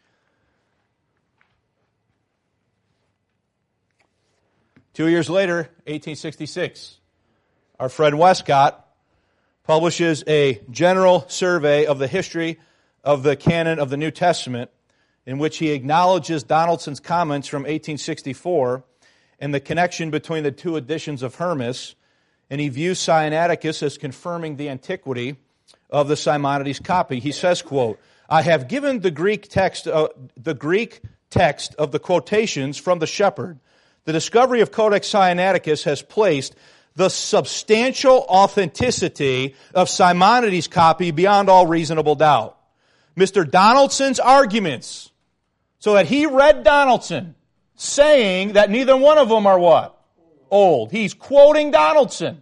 Two years later, 1866, our friend Westcott publishes a general survey of the history of the canon of the New Testament, in which he acknowledges Donaldson's comments from 1864 and the connection between the two editions of Hermas, and he views Sinaiticus as confirming the antiquity of the Simonides copy. He says, quote, I have given the Greek text of the quotations from the Shepherd. The discovery of Codex Sinaiticus has placed the substantial authenticity of Simonides' copy beyond all reasonable doubt. Mr. Donaldson's arguments, so that he read Donaldson saying that neither one of them are what? Old. He's quoting Donaldson.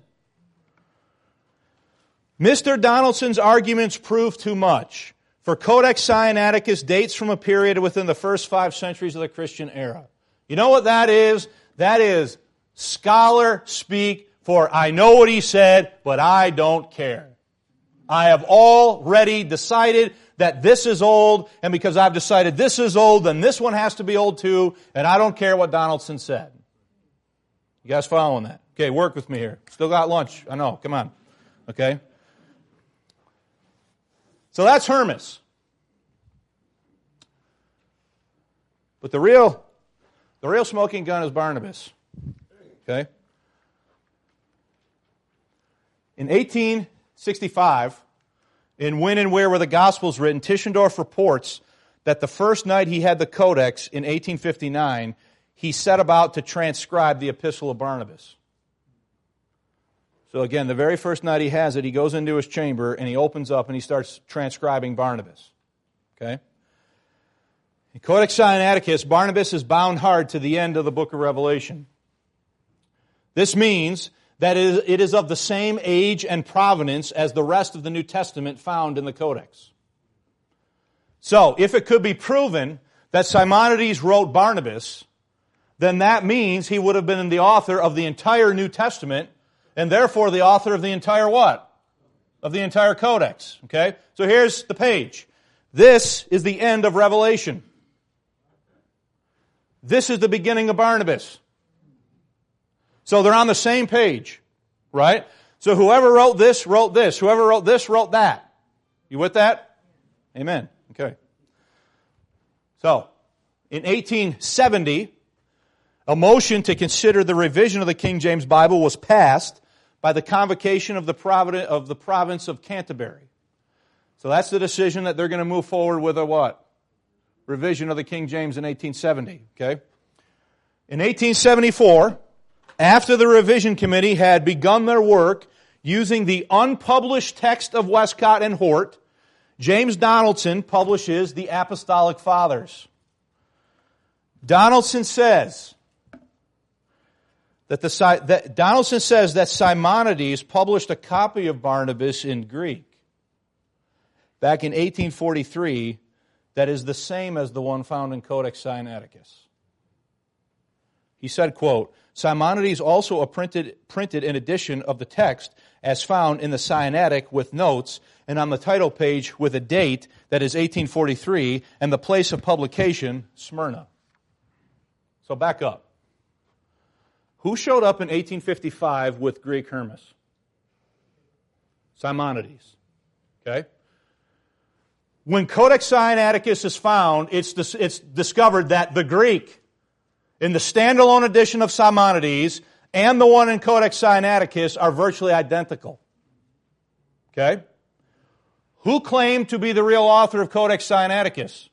Mr. Donaldson's arguments prove too much. For Codex Sinaiticus dates from a period within the first 5 centuries of the Christian era. You know what that is? That is scholar speak for I know what he said, but I don't care. I have already decided that this is old, and because I've decided this is old, then this one has to be old too, and I don't care what Donaldson said. You guys following that? Okay, work with me here. Still got lunch. I know. Come on. Okay? So that's Hermas. But the real smoking gun is Barnabas. Okay? In 1865, in When and Where Were the Gospels Written, Tischendorf reports that the first night he had the Codex in 1859, he set about to transcribe the Epistle of Barnabas. So again, the very first night he has it, he goes into his chamber and he opens up and he starts transcribing Barnabas. Okay? In Codex Sinaiticus, Barnabas is bound hard to the end of the book of Revelation. This means that it is of the same age and provenance as the rest of the New Testament found in the Codex. So, if it could be proven that Simonides wrote Barnabas, then that means he would have been the author of the entire New Testament, and therefore the author of the entire what? Of the entire Codex. Okay? So here's the page. This is the end of Revelation. This is the beginning of Barnabas. So they're on the same page, right? So whoever wrote this, wrote this. Whoever wrote this, wrote that. You with that? Amen. Okay. So, in 1870, a motion to consider the revision of the King James Bible was passed by the Convocation of the Province of Canterbury. So that's the decision that they're going to move forward with a what? Revision of the King James in 1870. Okay? In 1874, after the revision committee had begun their work using the unpublished text of Westcott and Hort, James Donaldson publishes the Apostolic Fathers. Donaldson says that Simonides published a copy of Barnabas in Greek back in 1843 that is the same as the one found in Codex Sinaiticus. He said, quote, Simonides also printed an edition of the text as found in the Sinaitic with notes and on the title page with a date that is 1843 and the place of publication, Smyrna. So back up. Who showed up in 1855 with Greek Hermas? Simonides. Okay? When Codex Sinaiticus is found, it's discovered that the Greek in the standalone edition of Simonides and the one in Codex Sinaiticus are virtually identical. Okay? Who claimed to be the real author of Codex Sinaiticus?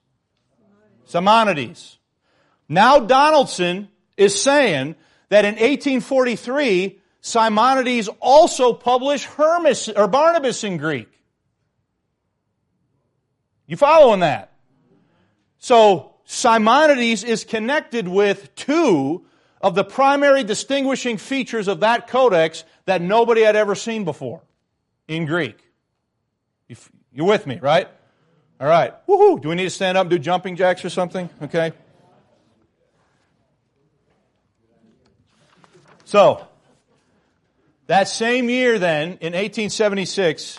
Simonides. Now Donaldson is saying that in 1843, Simonides also published Hermes or Barnabas in Greek. You following that? So Simonides is connected with two of the primary distinguishing features of that codex that nobody had ever seen before in Greek. You're with me, right? All right. Woohoo! Do we need to stand up and do jumping jacks or something? Okay. So, that same year then, in 1876,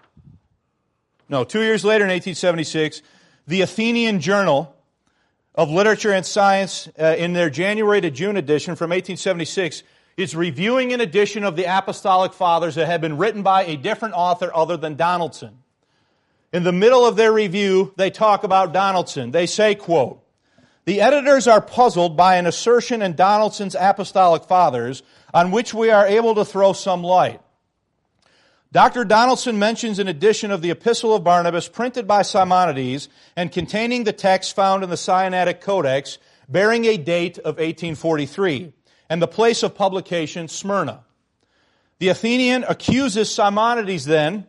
2 years later in 1876, the Athenian Journal of Literature and Science, in their January to June edition from 1876, is reviewing an edition of the Apostolic Fathers that had been written by a different author other than Donaldson. In the middle of their review, they talk about Donaldson. They say, quote, "The editors are puzzled by an assertion in Donaldson's Apostolic Fathers on which we are able to throw some light. Dr. Donaldson mentions an edition of the Epistle of Barnabas printed by Simonides and containing the text found in the Sinaitic Codex bearing a date of 1843 and the place of publication Smyrna. The Athenian accuses Simonides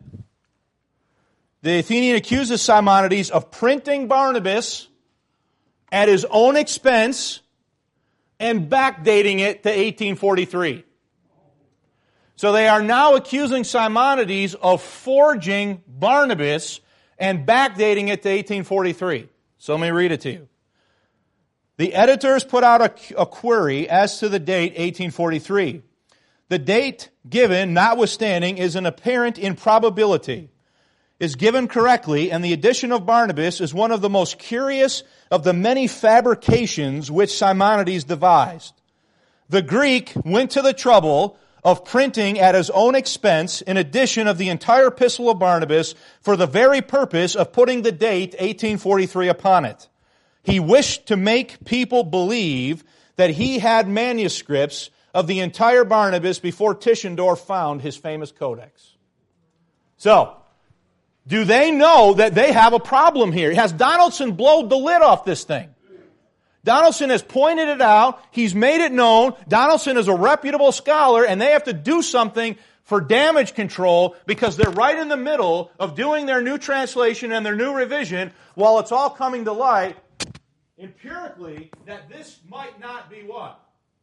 of printing Barnabas at his own expense and backdating it to 1843. So they are now accusing Simonides of forging Barnabas and backdating it to 1843. So let me read it to you. The editors put out a query as to the date 1843. The date given, notwithstanding, is an apparent improbability, is given correctly, and the edition of Barnabas is one of the most curious of the many fabrications which Simonides devised. The Greek went to the trouble of printing at his own expense an edition of the entire Epistle of Barnabas for the very purpose of putting the date 1843 upon it. He wished to make people believe that he had manuscripts of the entire Barnabas before Tischendorf found his famous codex." So, do they know that they have a problem here? Has Donaldson blown the lid off this thing? Donaldson has pointed it out. He's made it known. Donaldson is a reputable scholar, and they have to do something for damage control because they're right in the middle of doing their new translation and their new revision while it's all coming to light empirically that this might not be what?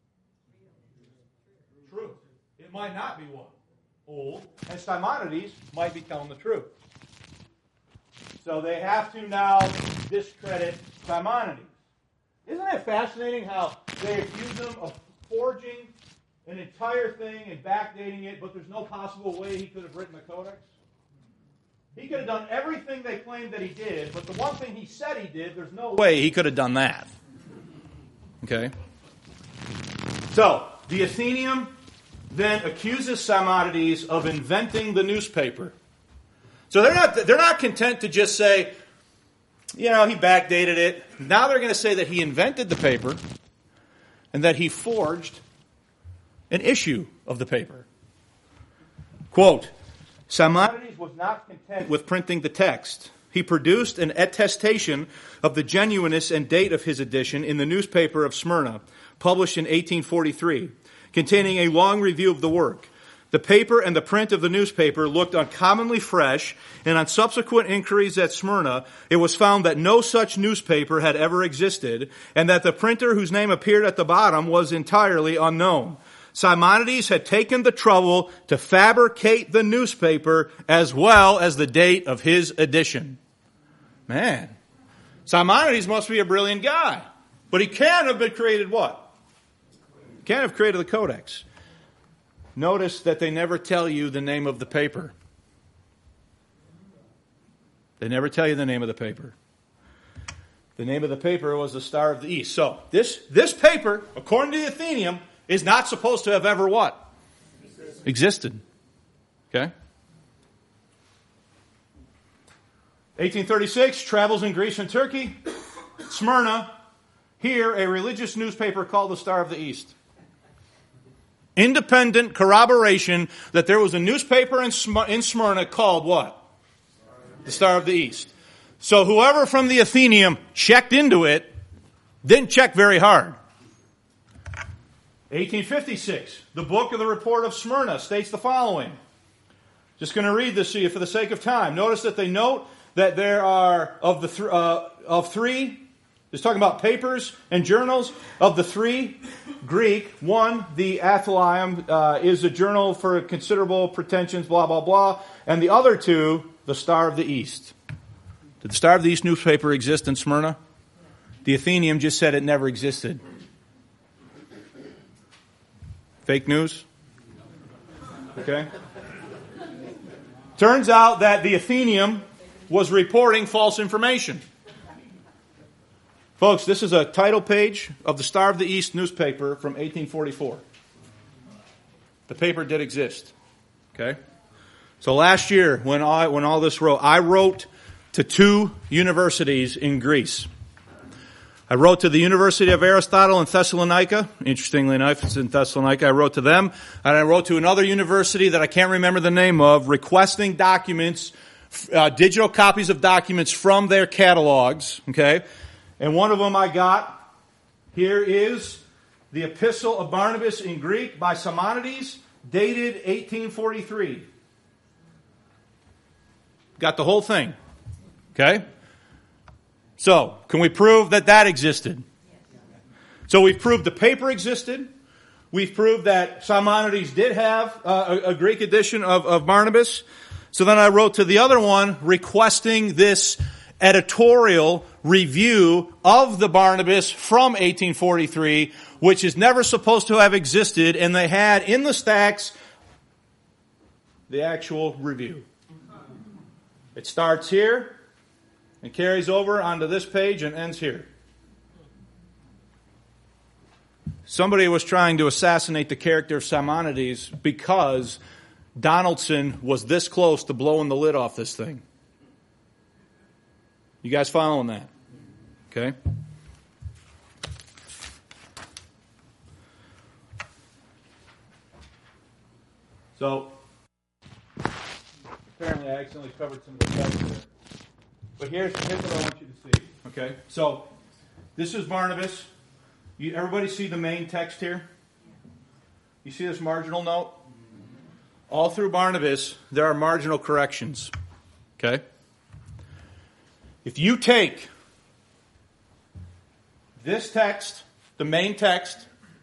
Truth. It might not be what? Old. And Simonides might be telling the truth. So they have to now discredit Simonides. Isn't it fascinating how they accuse him of forging an entire thing and backdating it, but there's no possible way he could have written the codex? He could have done everything they claimed that he did, but the one thing he said he did, there's no way he could have done that. Okay? So, the Athenaeum then accuses Simonides of inventing the newspaper. So they're not content to just say, he backdated it. Now they're going to say that he invented the paper and that he forged an issue of the paper. Quote, "Simonides was not content with printing the text. He produced an attestation of the genuineness and date of his edition in the newspaper of Smyrna, published in 1843, containing a long review of the work. The paper and the print of the newspaper looked uncommonly fresh, and on subsequent inquiries at Smyrna, it was found that no such newspaper had ever existed, and that the printer whose name appeared at the bottom was entirely unknown. Simonides had taken the trouble to fabricate the newspaper as well as the date of his edition." Man, Simonides must be a brilliant guy. But he can't have been created what? Can't have created the codex. Notice that they never tell you the name of the paper. They never tell you the name of the paper. The name of the paper was the Star of the East. So, this paper, according to the Athenaeum, is not supposed to have ever what? Existed. Okay? 1836, travels in Greece and Turkey. Smyrna, here a religious newspaper called the Star of the East. Independent corroboration that there was a newspaper in Smyrna called what? The Star of the East. So whoever from the Athenaeum checked into it didn't check very hard. 1856, the book of the report of Smyrna states the following. Just going to read this to you for the sake of time. Notice that they note that there are, of three, it's talking about papers and journals, of the three Greek, one, the Athalium, is a journal for considerable pretensions, blah, blah, blah, and the other two, the Star of the East. Did the Star of the East newspaper exist in Smyrna? The Athenaeum just said it never existed. Fake news? Okay. Turns out that the Athenaeum was reporting false information. Folks, this is a title page of the Star of the East newspaper from 1844. The paper did exist. Okay? So last year, when all this wrote, I wrote to two universities in Greece. I wrote to the University of Aristotle in Thessalonica. Interestingly enough, it's in Thessalonica. I wrote to them. And I wrote to another university that I can't remember the name of, requesting documents, digital copies of documents from their catalogs. Okay? And one of them I got, here is the Epistle of Barnabas in Greek by Simonides, dated 1843. Got the whole thing. Okay? So, can we prove that that existed? So we've proved the paper existed. We've proved that Simonides did have a Greek edition of Barnabas. So then I wrote to the other one requesting this editorial review of the Barnabas from 1843, which is never supposed to have existed, and they had in the stacks the actual review. It starts here and carries over onto this page and ends here. Somebody was trying to assassinate the character of Simonides because Donaldson was this close to blowing the lid off this thing. You guys following that? Okay? So, apparently I accidentally covered some of the text there. But here's what I want you to see. Okay? So, this is Barnabas. Everybody see the main text here? You see this marginal note? All through Barnabas, there are marginal corrections. Okay? If you take this text, the main text,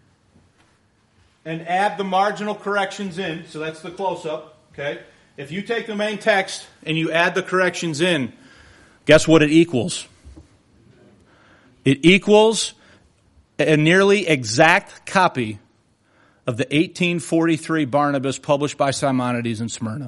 and add the marginal corrections in, so that's the close-up, okay? If you take the main text and you add the corrections in, guess what it equals? It equals a nearly exact copy of the 1843 Barnabas published by Simonides in Smyrna.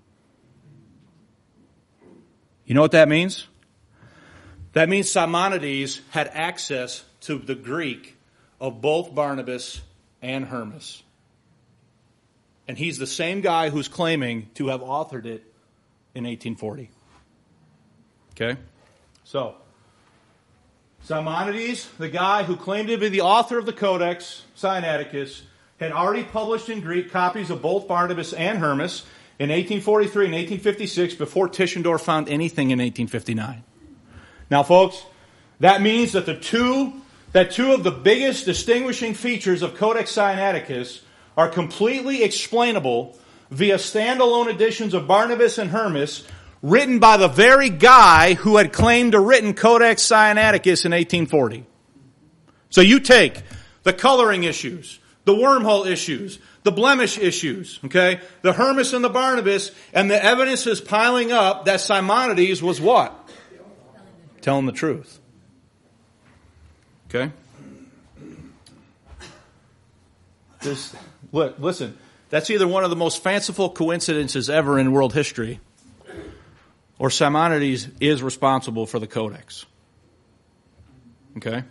You know what that means? That means Simonides had access to the Greek of both Barnabas and Hermas. And he's the same guy who's claiming to have authored it in 1840. Okay? So, Simonides, the guy who claimed to be the author of the Codex Sinaiticus, had already published in Greek copies of both Barnabas and Hermas in 1843 and 1856 before Tischendorf found anything in 1859. Now, folks, that means that two of the biggest distinguishing features of Codex Sinaiticus are completely explainable via standalone editions of Barnabas and Hermas, written by the very guy who had claimed to written Codex Sinaiticus in 1840. So you take the coloring issues, the wormhole issues, the blemish issues, okay, the Hermas and the Barnabas, and the evidence is piling up that Simonides was what? Telling the truth. Okay? Listen, that's either one of the most fanciful coincidences ever in world history, or Simonides is responsible for the Codex. Okay?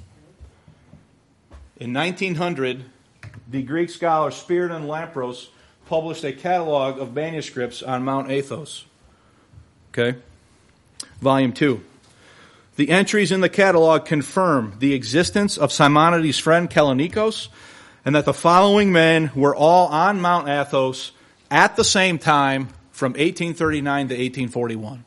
In 1900, the Greek scholar Spiridon Lampros published a catalog of manuscripts on Mount Athos. Okay? Volume 2. The entries in the catalog confirm the existence of Simonides' friend Kallinikos, and that the following men were all on Mount Athos at the same time from 1839 to 1841.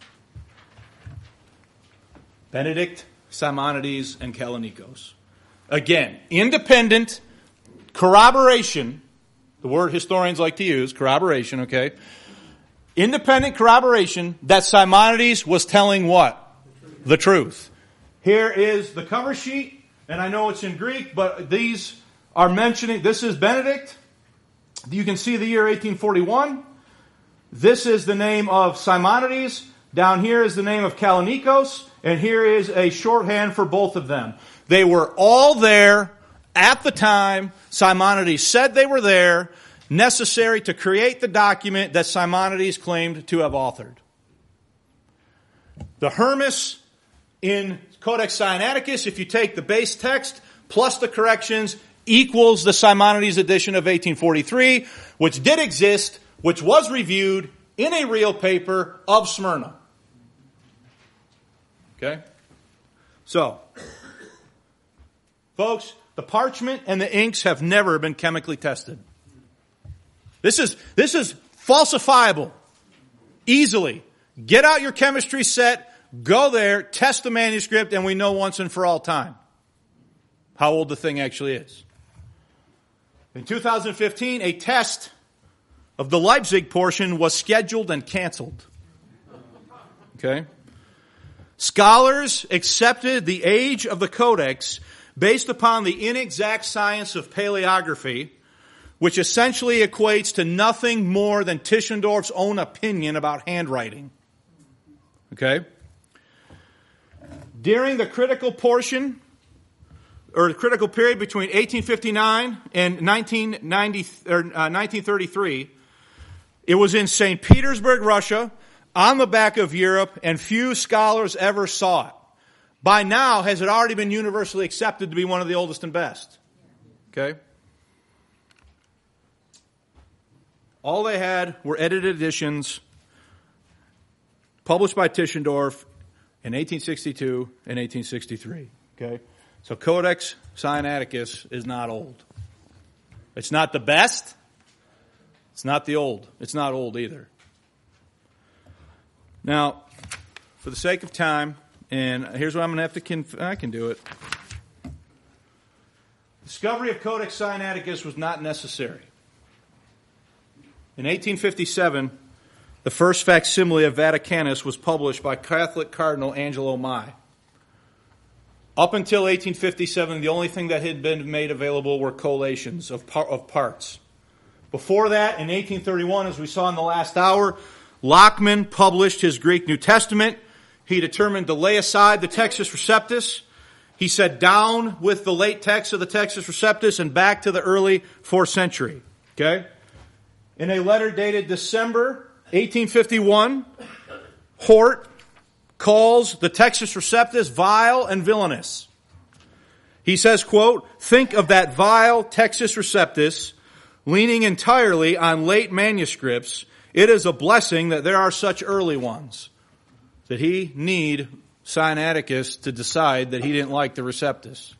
Benedict, Simonides, and Kallinikos. Again, independent, corroboration, the word historians like to use, corroboration, okay? Independent corroboration that Simonides was telling what? The truth. Here is the cover sheet, and I know it's in Greek, but these are mentioning, this is Benedict. You can see the year 1841. This is the name of Simonides. Down here is the name of Kallinikos, and here is a shorthand for both of them. They were all there at the time Simonides said they were there, necessary to create the document that Simonides claimed to have authored. The Hermes in Codex Sinaiticus, if you take the base text plus the corrections, equals the Simonides edition of 1843, which did exist, which was reviewed in a real paper of Smyrna. Okay? So, folks, the parchment and the inks have never been chemically tested. This is falsifiable. Easily. Get out your chemistry set, go there, test the manuscript, and we know once and for all time how old the thing actually is. In 2015, a test of the Leipzig portion was scheduled and canceled. Okay? Scholars accepted the age of the Codex based upon the inexact science of paleography, which essentially equates to nothing more than Tischendorf's own opinion about handwriting. Okay? During the critical portion, or the critical period between 1859 and 1933, it was in St. Petersburg, Russia, on the back of Europe, and few scholars ever saw it. By now, has it already been universally accepted to be one of the oldest and best? Okay? All they had were edited editions published by Tischendorf in 1862 and 1863. Okay? So Codex Sinaiticus is not old. It's not the best. It's not the old. It's not old either. Now, for the sake of time, and here's what I'm going to have to I can do it. Discovery of Codex Sinaiticus was not necessary. In 1857, the first facsimile of Vaticanus was published by Catholic Cardinal Angelo Mai. Up until 1857, the only thing that had been made available were collations of parts. Before that, in 1831, as we saw in the last hour, Lockman published his Greek New Testament. He determined to lay aside the Textus Receptus. He said down with the late text of the Textus Receptus and back to the early 4th century. Okay? In a letter dated December 1851, Hort calls the Textus Receptus vile and villainous. He says, quote, "Think of that vile Textus Receptus leaning entirely on late manuscripts. It is a blessing that there are such early ones." Did he need Sinaiticus to decide that he didn't like the Receptus?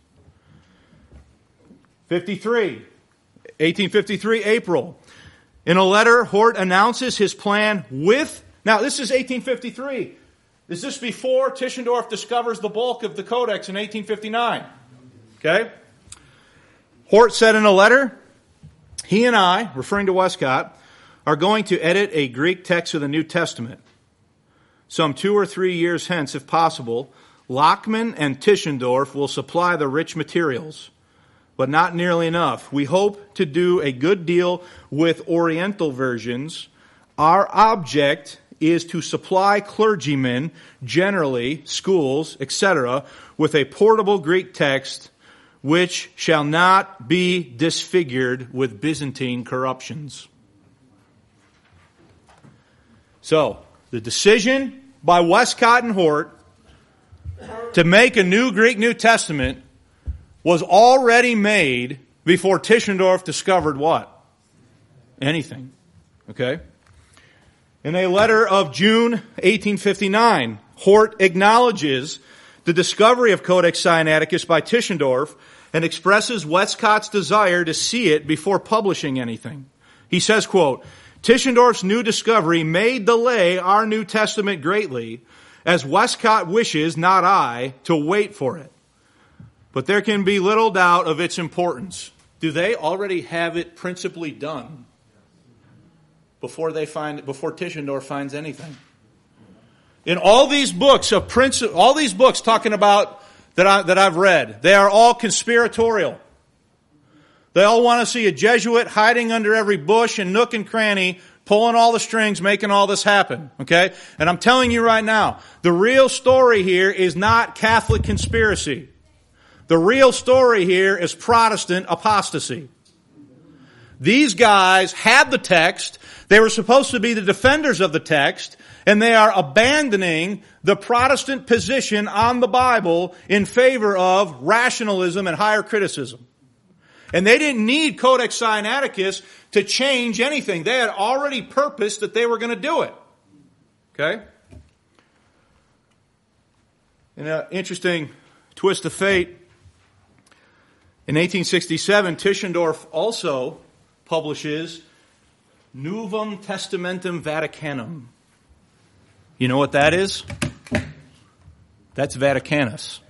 1853, April. In a letter, Hort announces his plan with... Now, this is 1853. Is this before Tischendorf discovers the bulk of the Codex in 1859? Okay? Hort said in a letter, he and I, referring to Westcott, are going to edit a Greek text of the New Testament. Some 2 or 3 years hence, if possible, Lockman and Tischendorf will supply the rich materials, but not nearly enough. We hope to do a good deal with Oriental versions. Our object is to supply clergymen, generally, schools, etc., with a portable Greek text which shall not be disfigured with Byzantine corruptions. So, the decision by Westcott and Hort to make a new Greek New Testament was already made before Tischendorf discovered what? Anything. Okay? In a letter of June 1859, Hort acknowledges the discovery of Codex Sinaiticus by Tischendorf and expresses Westcott's desire to see it before publishing anything. He says, quote, "Tischendorf's new discovery may delay our New Testament greatly, as Westcott wishes, not I, to wait for it. But there can be little doubt of its importance." do they already have it principally done before Tischendorf finds anything? In all these books talking about that I've read, they are all conspiratorial. They all want to see a Jesuit hiding under every bush and nook and cranny, pulling all the strings, making all this happen. Okay? And I'm telling you right now, the real story here is not Catholic conspiracy. The real story here is Protestant apostasy. These guys had the text. They were supposed to be the defenders of the text, and they are abandoning the Protestant position on the Bible in favor of rationalism and higher criticism. And they didn't need Codex Sinaiticus to change anything. They had already purposed that they were going to do it. Okay? In an interesting twist of fate, in 1867, Tischendorf also publishes Novum Testamentum Vaticanum. You know what that is? That's Vaticanus.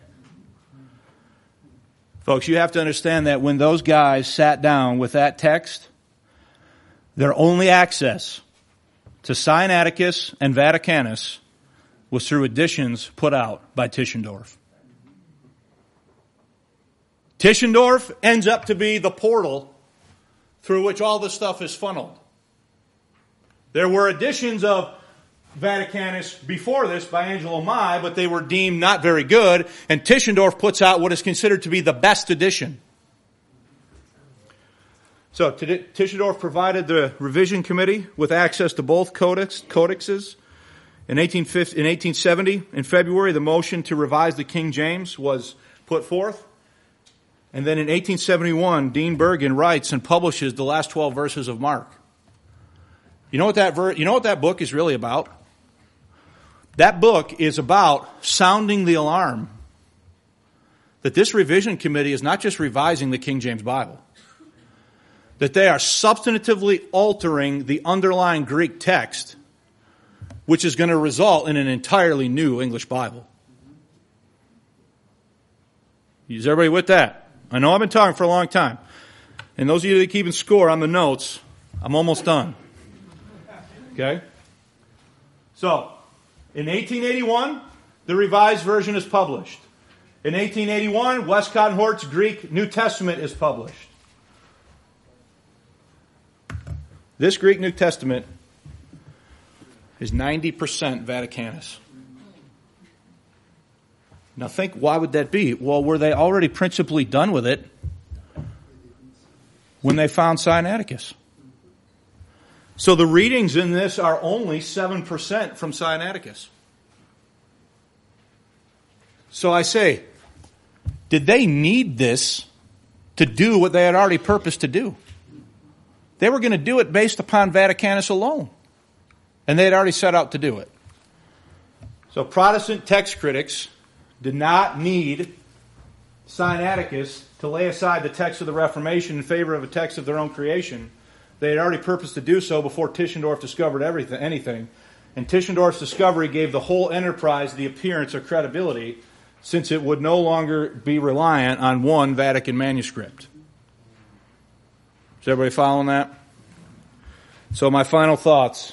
Folks, you have to understand that when those guys sat down with that text, their only access to Sinaiticus and Vaticanus was through editions put out by Tischendorf. Tischendorf ends up to be the portal through which all this stuff is funneled. There were editions of Vaticanus before this by Angelo Mai, but they were deemed not very good, and Tischendorf puts out what is considered to be the best edition. So Tischendorf provided the revision committee with access to both codexes. In 1870, in February, the motion to revise the King James was put forth. And then in 1871, Dean Bergen writes and publishes the last 12 verses of Mark. You know what that book is really about? That book is about sounding the alarm that this revision committee is not just revising the King James Bible, that they are substantively altering the underlying Greek text, which is going to result in an entirely new English Bible. Is everybody with that? I know I've been talking for a long time. And those of you that are keeping score on the notes, I'm almost done. Okay? So, in 1881, the Revised Version is published. In 1881, Westcott and Hort's Greek New Testament is published. This Greek New Testament is 90% Vaticanus. Now think, why would that be? Well, were they already principally done with it when they found Sinaiticus? So the readings in this are only 7% from Sinaiticus. So I say, did they need this to do what they had already purposed to do? They were going to do it based upon Vaticanus alone. And they had already set out to do it. So Protestant text critics did not need Sinaiticus to lay aside the text of the Reformation in favor of a text of their own creation. They had already purposed to do so before Tischendorf discovered anything. And Tischendorf's discovery gave the whole enterprise the appearance of credibility, since it would no longer be reliant on one Vatican manuscript. Is everybody following that? So my final thoughts.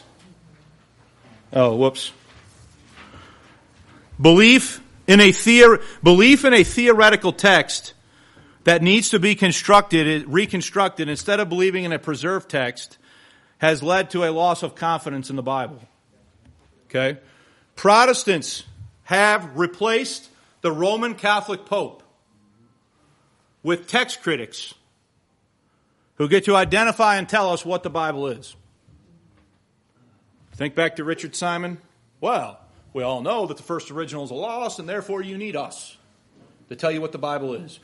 Belief in a theoretical text that needs to be reconstructed instead of believing in a preserved text has led to a loss of confidence in the Bible. Okay? Protestants have replaced the Roman Catholic Pope with text critics who get to identify and tell us what the Bible is. Think back to Richard Simon. Well, we all know that the first originals are lost, and therefore you need us to tell you what the Bible is.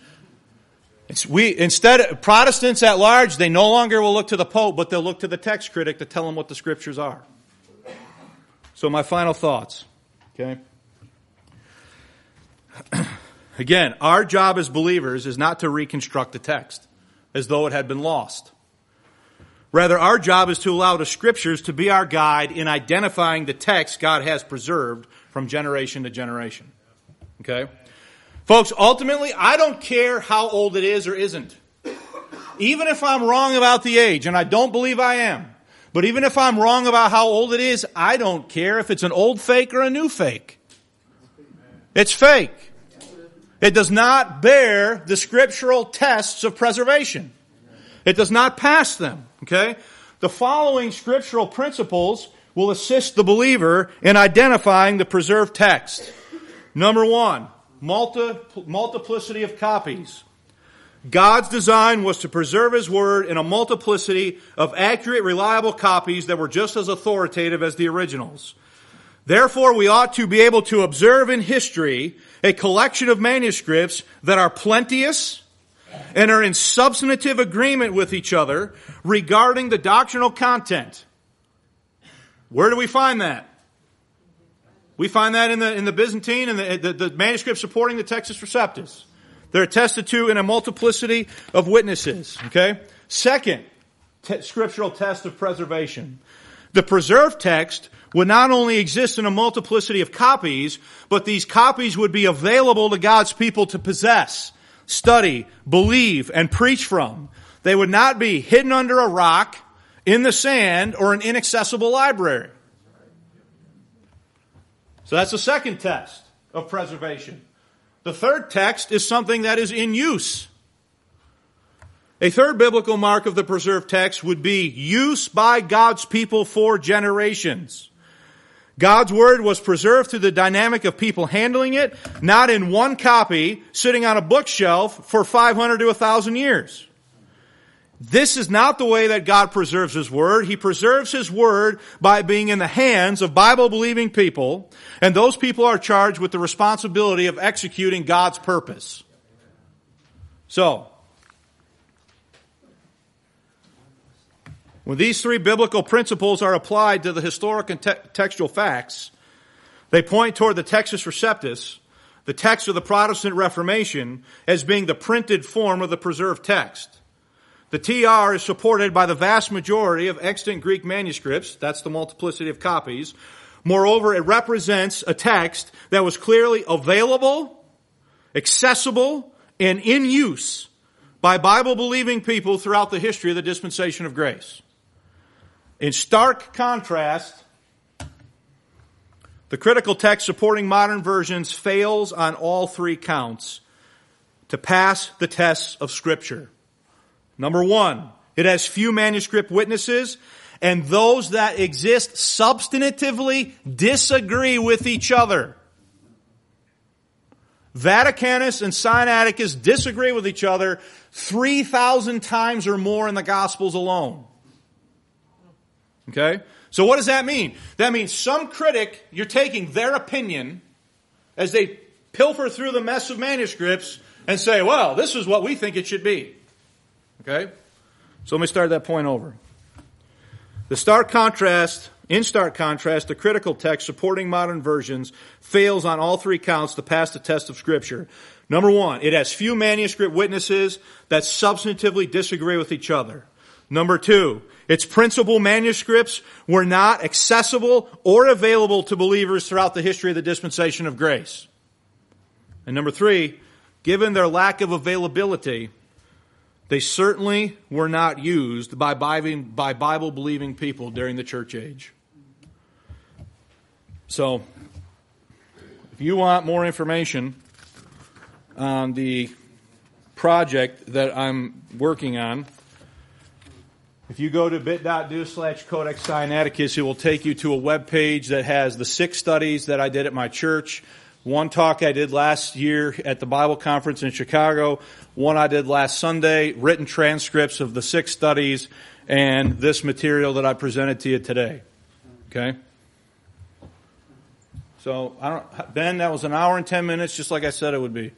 Protestants at large, they no longer will look to the Pope, but they'll look to the text critic to tell them what the Scriptures are. So my final thoughts. Okay? Again, our job as believers is not to reconstruct the text as though it had been lost. Rather, our job is to allow the Scriptures to be our guide in identifying the text God has preserved from generation to generation. Okay? Folks, ultimately, I don't care how old it is or isn't. even if I'm wrong about the age, and I don't believe I am, but even if I'm wrong about how old it is, I don't care if it's an old fake or a new fake. It's fake. It does not bear the scriptural tests of preservation. It does not pass them. Okay? The following scriptural principles will assist the believer in identifying the preserved text. Number one, multiplicity of copies. God's design was to preserve His Word in a multiplicity of accurate, reliable copies that were just as authoritative as the originals. Therefore, we ought to be able to observe in history a collection of manuscripts that are plenteous and are in substantive agreement with each other regarding the doctrinal content. Where do we find that? We find that in the Byzantine and the manuscript supporting the Textus Receptus. They're attested to in a multiplicity of witnesses. Okay? Second, scriptural test of preservation. The preserved text would not only exist in a multiplicity of copies, but these copies would be available to God's people to possess, study, believe, and preach from. They would not be hidden under a rock, in the sand, or an inaccessible library. So that's the second test of preservation. The third text is something that is in use. A third biblical mark of the preserved text would be use by God's people for generations. God's Word was preserved through the dynamic of people handling it, not in one copy sitting on a bookshelf for 500 to 1,000 years. This is not the way that God preserves His Word. He preserves His Word by being in the hands of Bible-believing people, and those people are charged with the responsibility of executing God's purpose. So, when these three biblical principles are applied to the historic and textual facts, they point toward the Textus Receptus, the text of the Protestant Reformation, as being the printed form of the preserved text. The TR is supported by the vast majority of extant Greek manuscripts. That's the multiplicity of copies. Moreover, it represents a text that was clearly available, accessible, and in use by Bible-believing people throughout the history of the dispensation of grace. In stark contrast, the critical text supporting modern versions fails on all three counts to pass the tests of Scripture. Number one, it has few manuscript witnesses, and those that exist substantively disagree with each other. Vaticanus and Sinaiticus disagree with each other 3,000 times or more in the Gospels alone. Okay? So what does that mean? That means some critic, you're taking their opinion as they pilfer through the mess of manuscripts and say, well, this is what we think it should be. Okay? So let me start that point over. In stark contrast, the critical text supporting modern versions fails on all three counts to pass the test of Scripture. Number one, it has few manuscript witnesses that substantively disagree with each other. Number two, its principal manuscripts were not accessible or available to believers throughout the history of the dispensation of grace. And number three, given their lack of availability, they certainly were not used by Bible-believing people during the church age. So, if you want more information on the project that I'm working on, if you go to bit.do/Codex Sinaiticus, it will take you to a web page that has the 6 studies that I did at my church. One talk I did last year at the Bible conference in Chicago. One I did last Sunday, written transcripts of the 6 studies, and this material that I presented to you today. Okay? So, Ben, that was an hour and 10 minutes, just like I said it would be.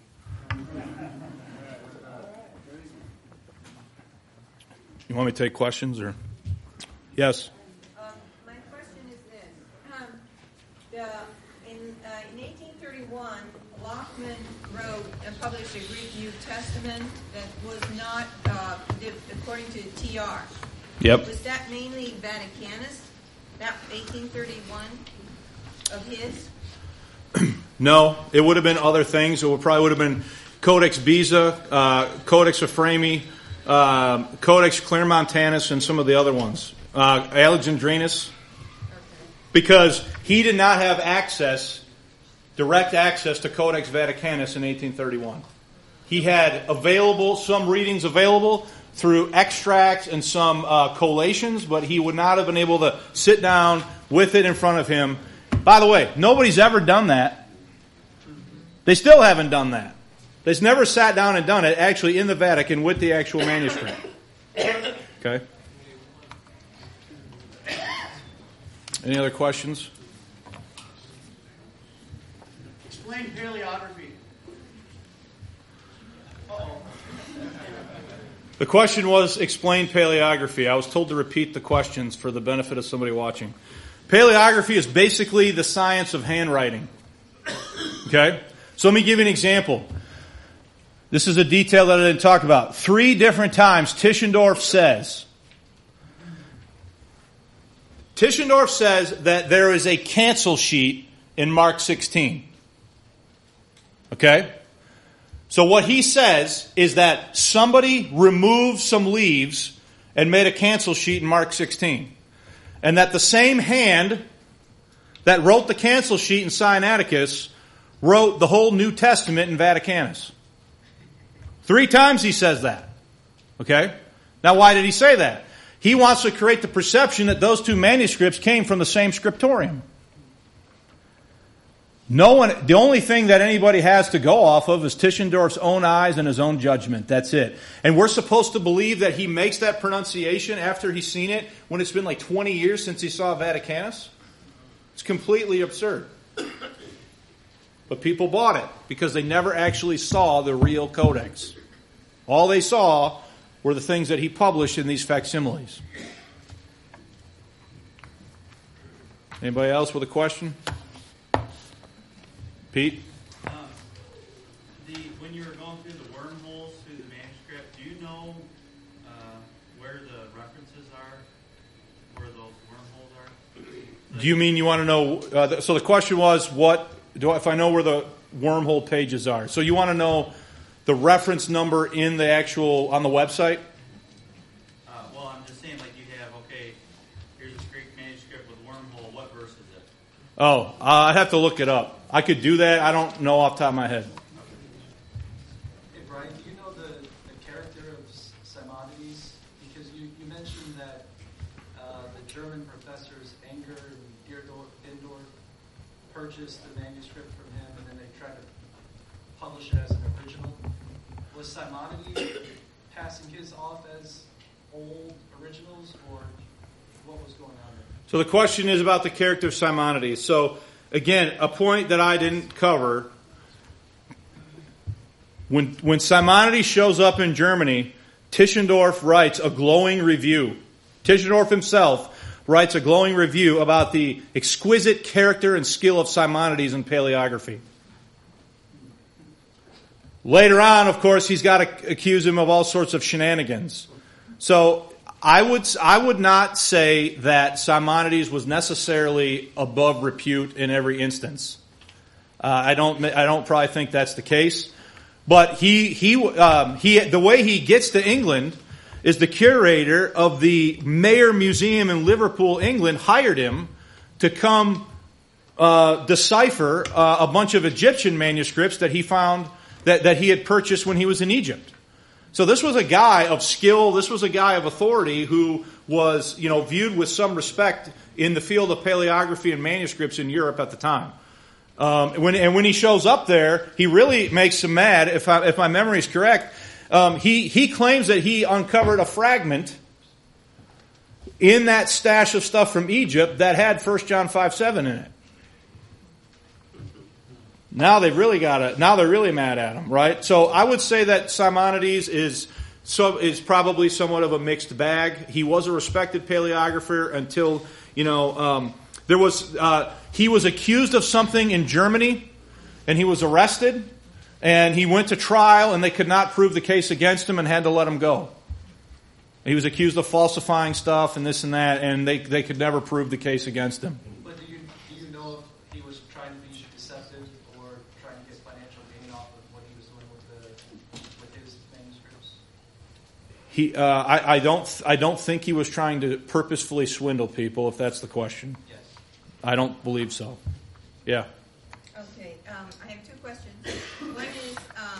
You want me to take questions, or? Yes? My question is this. In 1831, Lockman wrote and published a Greek New Testament that was not, according to TR. Yep. Was that mainly Vaticanus, that 1831 of his? No, it would have been other things. It probably would have been Codex Beza, Codex Ephraemi, Codex Claromontanus and some of the other ones. Alexandrinus. Because he did not have direct access to Codex Vaticanus in 1831. He had some readings available through extracts and some collations, but he would not have been able to sit down with it in front of him. By the way, nobody's ever done that. They still haven't done that. They've never sat down and done it actually in the Vatican with the actual manuscript. Okay? Any other questions? Explain paleography. The question was, explain paleography. I was told to repeat the questions for the benefit of somebody watching. Paleography is basically the science of handwriting. Okay? So let me give you an example. This is a detail that I didn't talk about. 3 different times Tischendorf says that there is a cancel sheet in Mark 16. Okay? So what he says is that somebody removed some leaves and made a cancel sheet in Mark 16. And that the same hand that wrote the cancel sheet in Sinaiticus wrote the whole New Testament in Vaticanus. 3 times he says that. Okay? Now why did he say that? He wants to create the perception that those 2 manuscripts came from the same scriptorium. The only thing that anybody has to go off of is Tischendorf's own eyes and his own judgment. That's it. And we're supposed to believe that he makes that pronunciation after he's seen it when it's been like 20 years since he saw Vaticanus? It's completely absurd. But people bought it because they never actually saw the real codex. All they saw were the things that he published in these facsimiles. Anybody else with a question? Pete? When you were going through the wormholes through the manuscript, do you know where the references are? Where those wormholes are? Do you mean you want to know? So the question was, if I know where the wormhole pages are? So you want to know the reference number in the on the website? Well, I'm just saying, like you have, here's this Greek manuscript with wormhole. What verse is it? Oh, I'd have to look it up. I could do that. I don't know off the top of my head. Hey, Brian, do you know the character of Simonides? Because you mentioned that the German professors Enger and Bindorf purchased the manuscript from him, and then they tried to publish it as an original. Was Simonides passing his off as old originals, or what was going on there? So the question is about the character of Simonides. So again, a point that I didn't cover. When Simonides shows up in Germany, Tischendorf writes a glowing review. Tischendorf himself writes a glowing review about the exquisite character and skill of Simonides in paleography. Later on, of course, he's got to accuse him of all sorts of shenanigans. So I would not say that Simonides was necessarily above repute in every instance. I don't probably think that's the case. But the way he gets to England is the curator of the Mayer Museum in Liverpool, England, hired him to come decipher a bunch of Egyptian manuscripts that he found that he had purchased when he was in Egypt. So this was a guy of skill. This was a guy of authority who was, viewed with some respect in the field of paleography and manuscripts in Europe at the time. When he shows up there, he really makes them mad. If my memory is correct, he claims that he uncovered a fragment in that stash of stuff from Egypt that had 1 John 5:7 in it. Now they're really mad at him, right? So I would say that Simonides is probably somewhat of a mixed bag. He was a respected paleographer until, he was accused of something in Germany, and he was arrested, and he went to trial, and they could not prove the case against him and had to let him go. He was accused of falsifying stuff and this and that, and they could never prove the case against him. But do you know if he was trying to be deceptive or trying to get financial gain off of what he was doing with his manuscripts? I don't think he was trying to purposefully swindle people, if that's the question. Yes. I don't believe so. Yeah. Okay, I have two questions. One is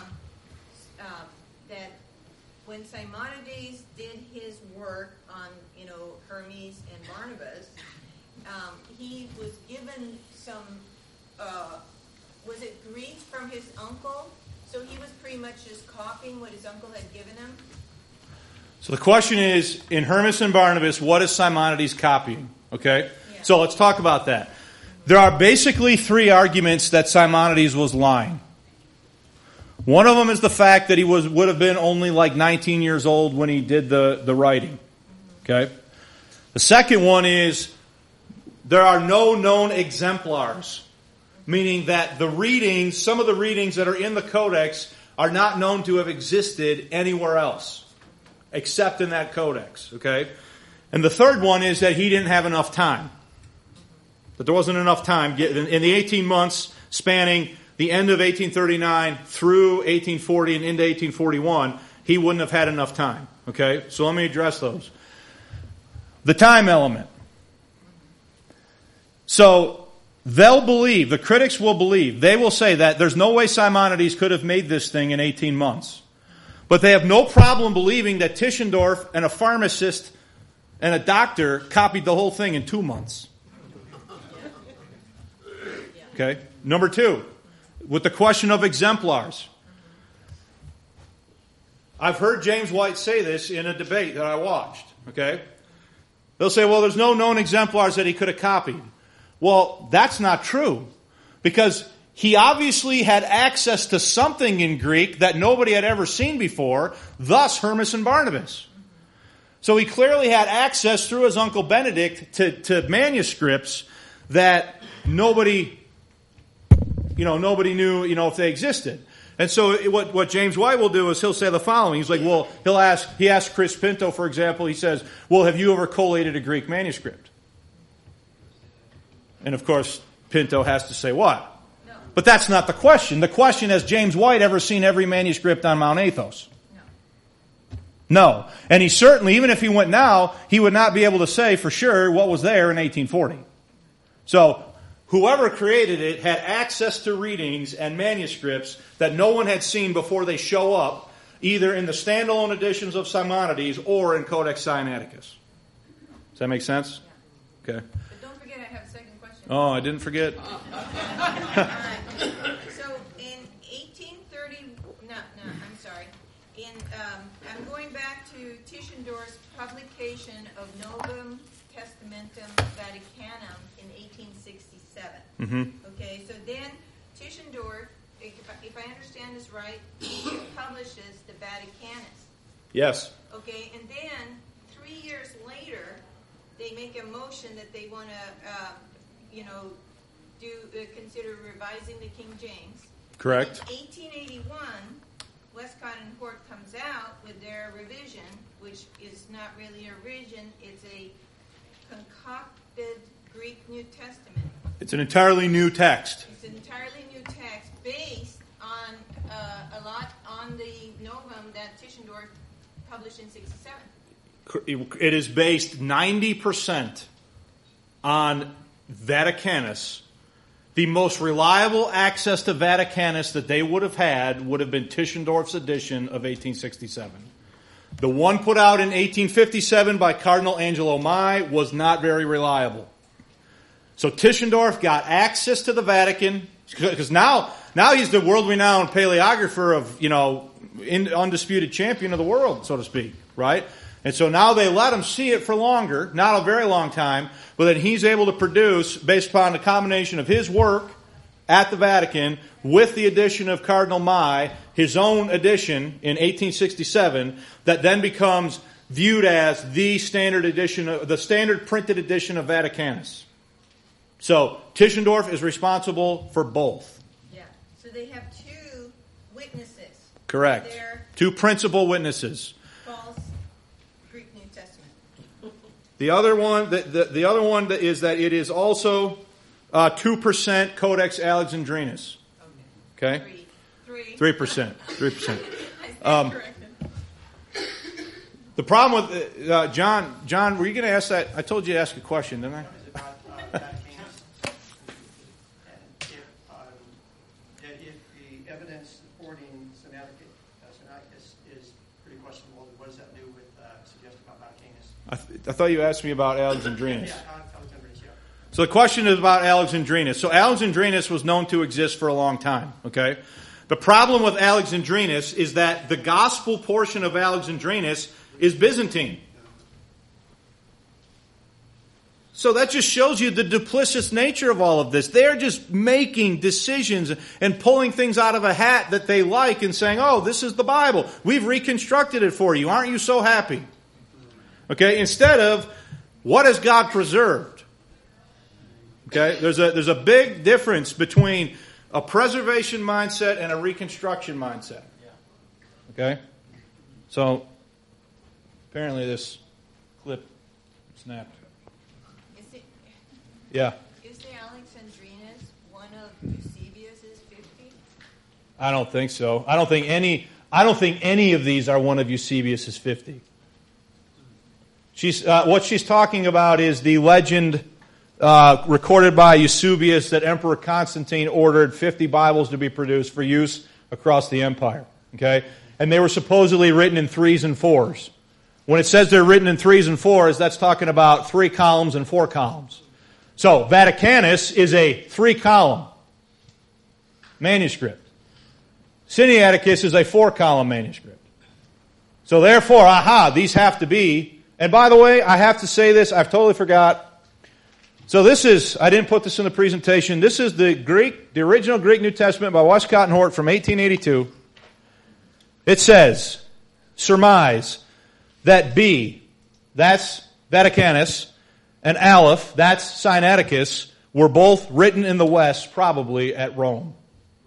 that when Simonides did his work on, Hermes and Barnabas, he was given some, was it Greek from his uncle? So he was pretty much just copying what his uncle had given him? So the question is, in Hermas and Barnabas, what is Simonides copying? Okay? Yeah. So let's talk about that. There are basically three arguments that Simonides was lying. One of them is the fact that he would have been only like 19 years old when he did the writing. Okay? The second one is there are no known exemplars, meaning that the readings, some of the readings that are in the Codex are not known to have existed anywhere else except in that Codex. Okay? And the third one is that he didn't have enough time. That there wasn't enough time. In the 18 months spanning the end of 1839 through 1840 and into 1841, he wouldn't have had enough time. Okay? So let me address those. The time element. So they'll believe, the critics will believe, they will say that there's no way Simonides could have made this thing in 18 months. But they have no problem believing that Tischendorf and a pharmacist and a doctor copied the whole thing in 2 months. Okay? Number two, with the question of exemplars. I've heard James White say this in a debate that I watched. Okay? They'll say, well, there's no known exemplars that he could have copied. Well, that's not true. Because he obviously had access to something in Greek that nobody had ever seen before, thus Hermas and Barnabas. So he clearly had access through his uncle Benedict to manuscripts that nobody knew, if they existed. And so what James White will do is he'll say the following. He's like, well, he asks Chris Pinto, for example, he says, well, have you ever collated a Greek manuscript? And of course, Pinto has to say what? No. But that's not the question. The question, has James White ever seen every manuscript on Mount Athos? No. And he certainly, even if he went now, he would not be able to say for sure what was there in 1840. So, whoever created it had access to readings and manuscripts that no one had seen before they show up, either in the standalone editions of Simonides or in Codex Sinaiticus. Does that make sense? Okay. But don't forget, I have a second question. Oh, I didn't forget. So in 1830, I'm sorry. I'm going back to Tischendorf's publication of Novum Testamentum Vaticanum in 1867. Mm-hmm. Okay, so then Tischendorf, if I understand this right, he publishes the Vaticanus. Yes. Okay, and then 3 years later, they make a motion that they want to, consider revising the King James. Correct. In 1881, Westcott and Hort comes out with their revision, which is not really a revision, it's a concocted Greek New Testament. It's an entirely new text. It's an entirely new text based on a lot on the Novum that Tischendorf published in 1967. It is based 90% on Vaticanus. The most reliable access to Vaticanus that they would have had would have been Tischendorf's edition of 1867. The one put out in 1857 by Cardinal Angelo Mai was not very reliable. So Tischendorf got access to the Vatican, because now he's the world-renowned paleographer of, undisputed champion of the world, so to speak, right? And so now they let him see it for longer, not a very long time, but then he's able to produce, based upon the combination of his work at the Vatican with the addition of Cardinal Mai, his own edition in 1867, that then becomes viewed as the standard edition, the standard printed edition of Vaticanus. So Tischendorf is responsible for both. Yeah. So they have two witnesses. Correct. They're Two principal witnesses. false Greek New Testament. The other one, the other one is that it is also 2% Codex Alexandrinus. Okay. 3%. 3%. I stand corrected. The problem with John, were you going to ask that? I told you to ask a question, didn't I? Is about Vaticanus. And if the evidence supporting Sinaiticus is pretty questionable, what does that do with suggesting about Vaticanus? I thought you asked me about Alexandrinus. Yeah, Alexandrinus, yeah. So the question is about Alexandrinus. So Alexandrinus was known to exist for a long time, okay? The problem with Alexandrinus is that the gospel portion of Alexandrinus is Byzantine. So that just shows you the duplicitous nature of all of this. They're just making decisions and pulling things out of a hat that they like and saying, oh, this is the Bible. We've reconstructed it for you. Aren't you so happy? Okay, instead of, what has God preserved? Okay, there's a big difference between a preservation mindset and a reconstruction mindset. Okay? So, apparently this clip snapped. Yeah. Is the Alexandrinus one of Eusebius's 50? I don't think so. I don't think any of these are one of Eusebius's 50. What she's talking about is the legend recorded by Eusebius that Emperor Constantine ordered 50 Bibles to be produced for use across the empire. Okay? And they were supposedly written in 3s and 4s. When it says they're written in 3s and 4s, that's talking about 3 columns and 4 columns. So, Vaticanus is a 3-column manuscript. Sinaiticus is a 4-column manuscript. So therefore, these have to be, and by the way, I have to say this, I've totally forgot. So this is, I didn't put this in the presentation, this is the original Greek New Testament by Westcott and Hort from 1882. It says, surmise, that B, that's Vaticanus, and Aleph, that's Sinaiticus, were both written in the West, probably at Rome.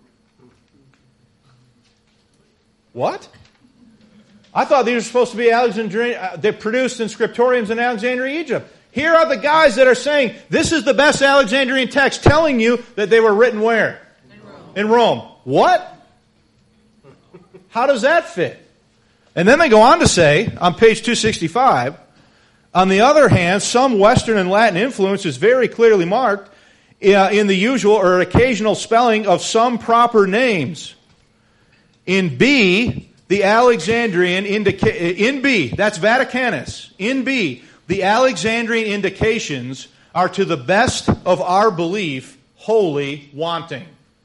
What? I thought these were supposed to be Alexandrian. They're produced in scriptoriums in Alexandria, Egypt. Here are the guys that are saying, this is the best Alexandrian text, telling you that they were written where? In Rome. What? How does that fit? And then they go on to say, on page 265, on the other hand, some Western and Latin influence is very clearly marked in the usual or occasional spelling of some proper names. In B, the Alexandrian in B, that's Vaticanus. In B, the Alexandrian indications are to the best of our belief wholly wanting.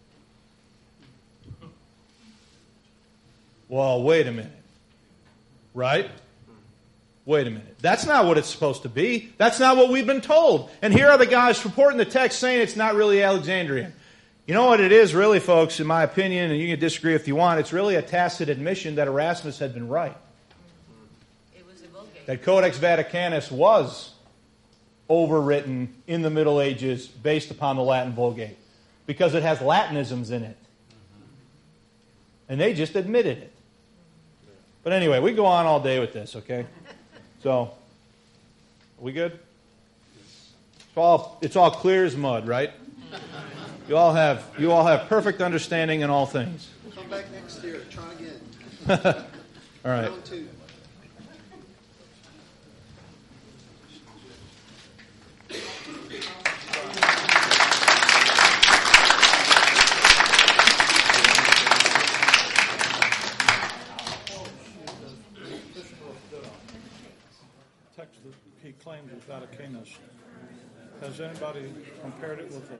Well, wait a minute. Right? Wait a minute. That's not what it's supposed to be. That's not what we've been told. And here are the guys reporting the text saying it's not really Alexandrian. You know what it is really, folks, in my opinion, and you can disagree if you want, it's really a tacit admission that Erasmus had been right. It was a Vulgate. That Codex Vaticanus was overwritten in the Middle Ages based upon the Latin Vulgate. Because it has Latinisms in it. And they just admitted it. But anyway, we go on all day with this, okay? So, are we good? It's all clear as mud, right? You all have perfect understanding in all things. Come back next year. Try again. All right. Round 2. Text that he claims is Vaticanus. Has anybody compared it with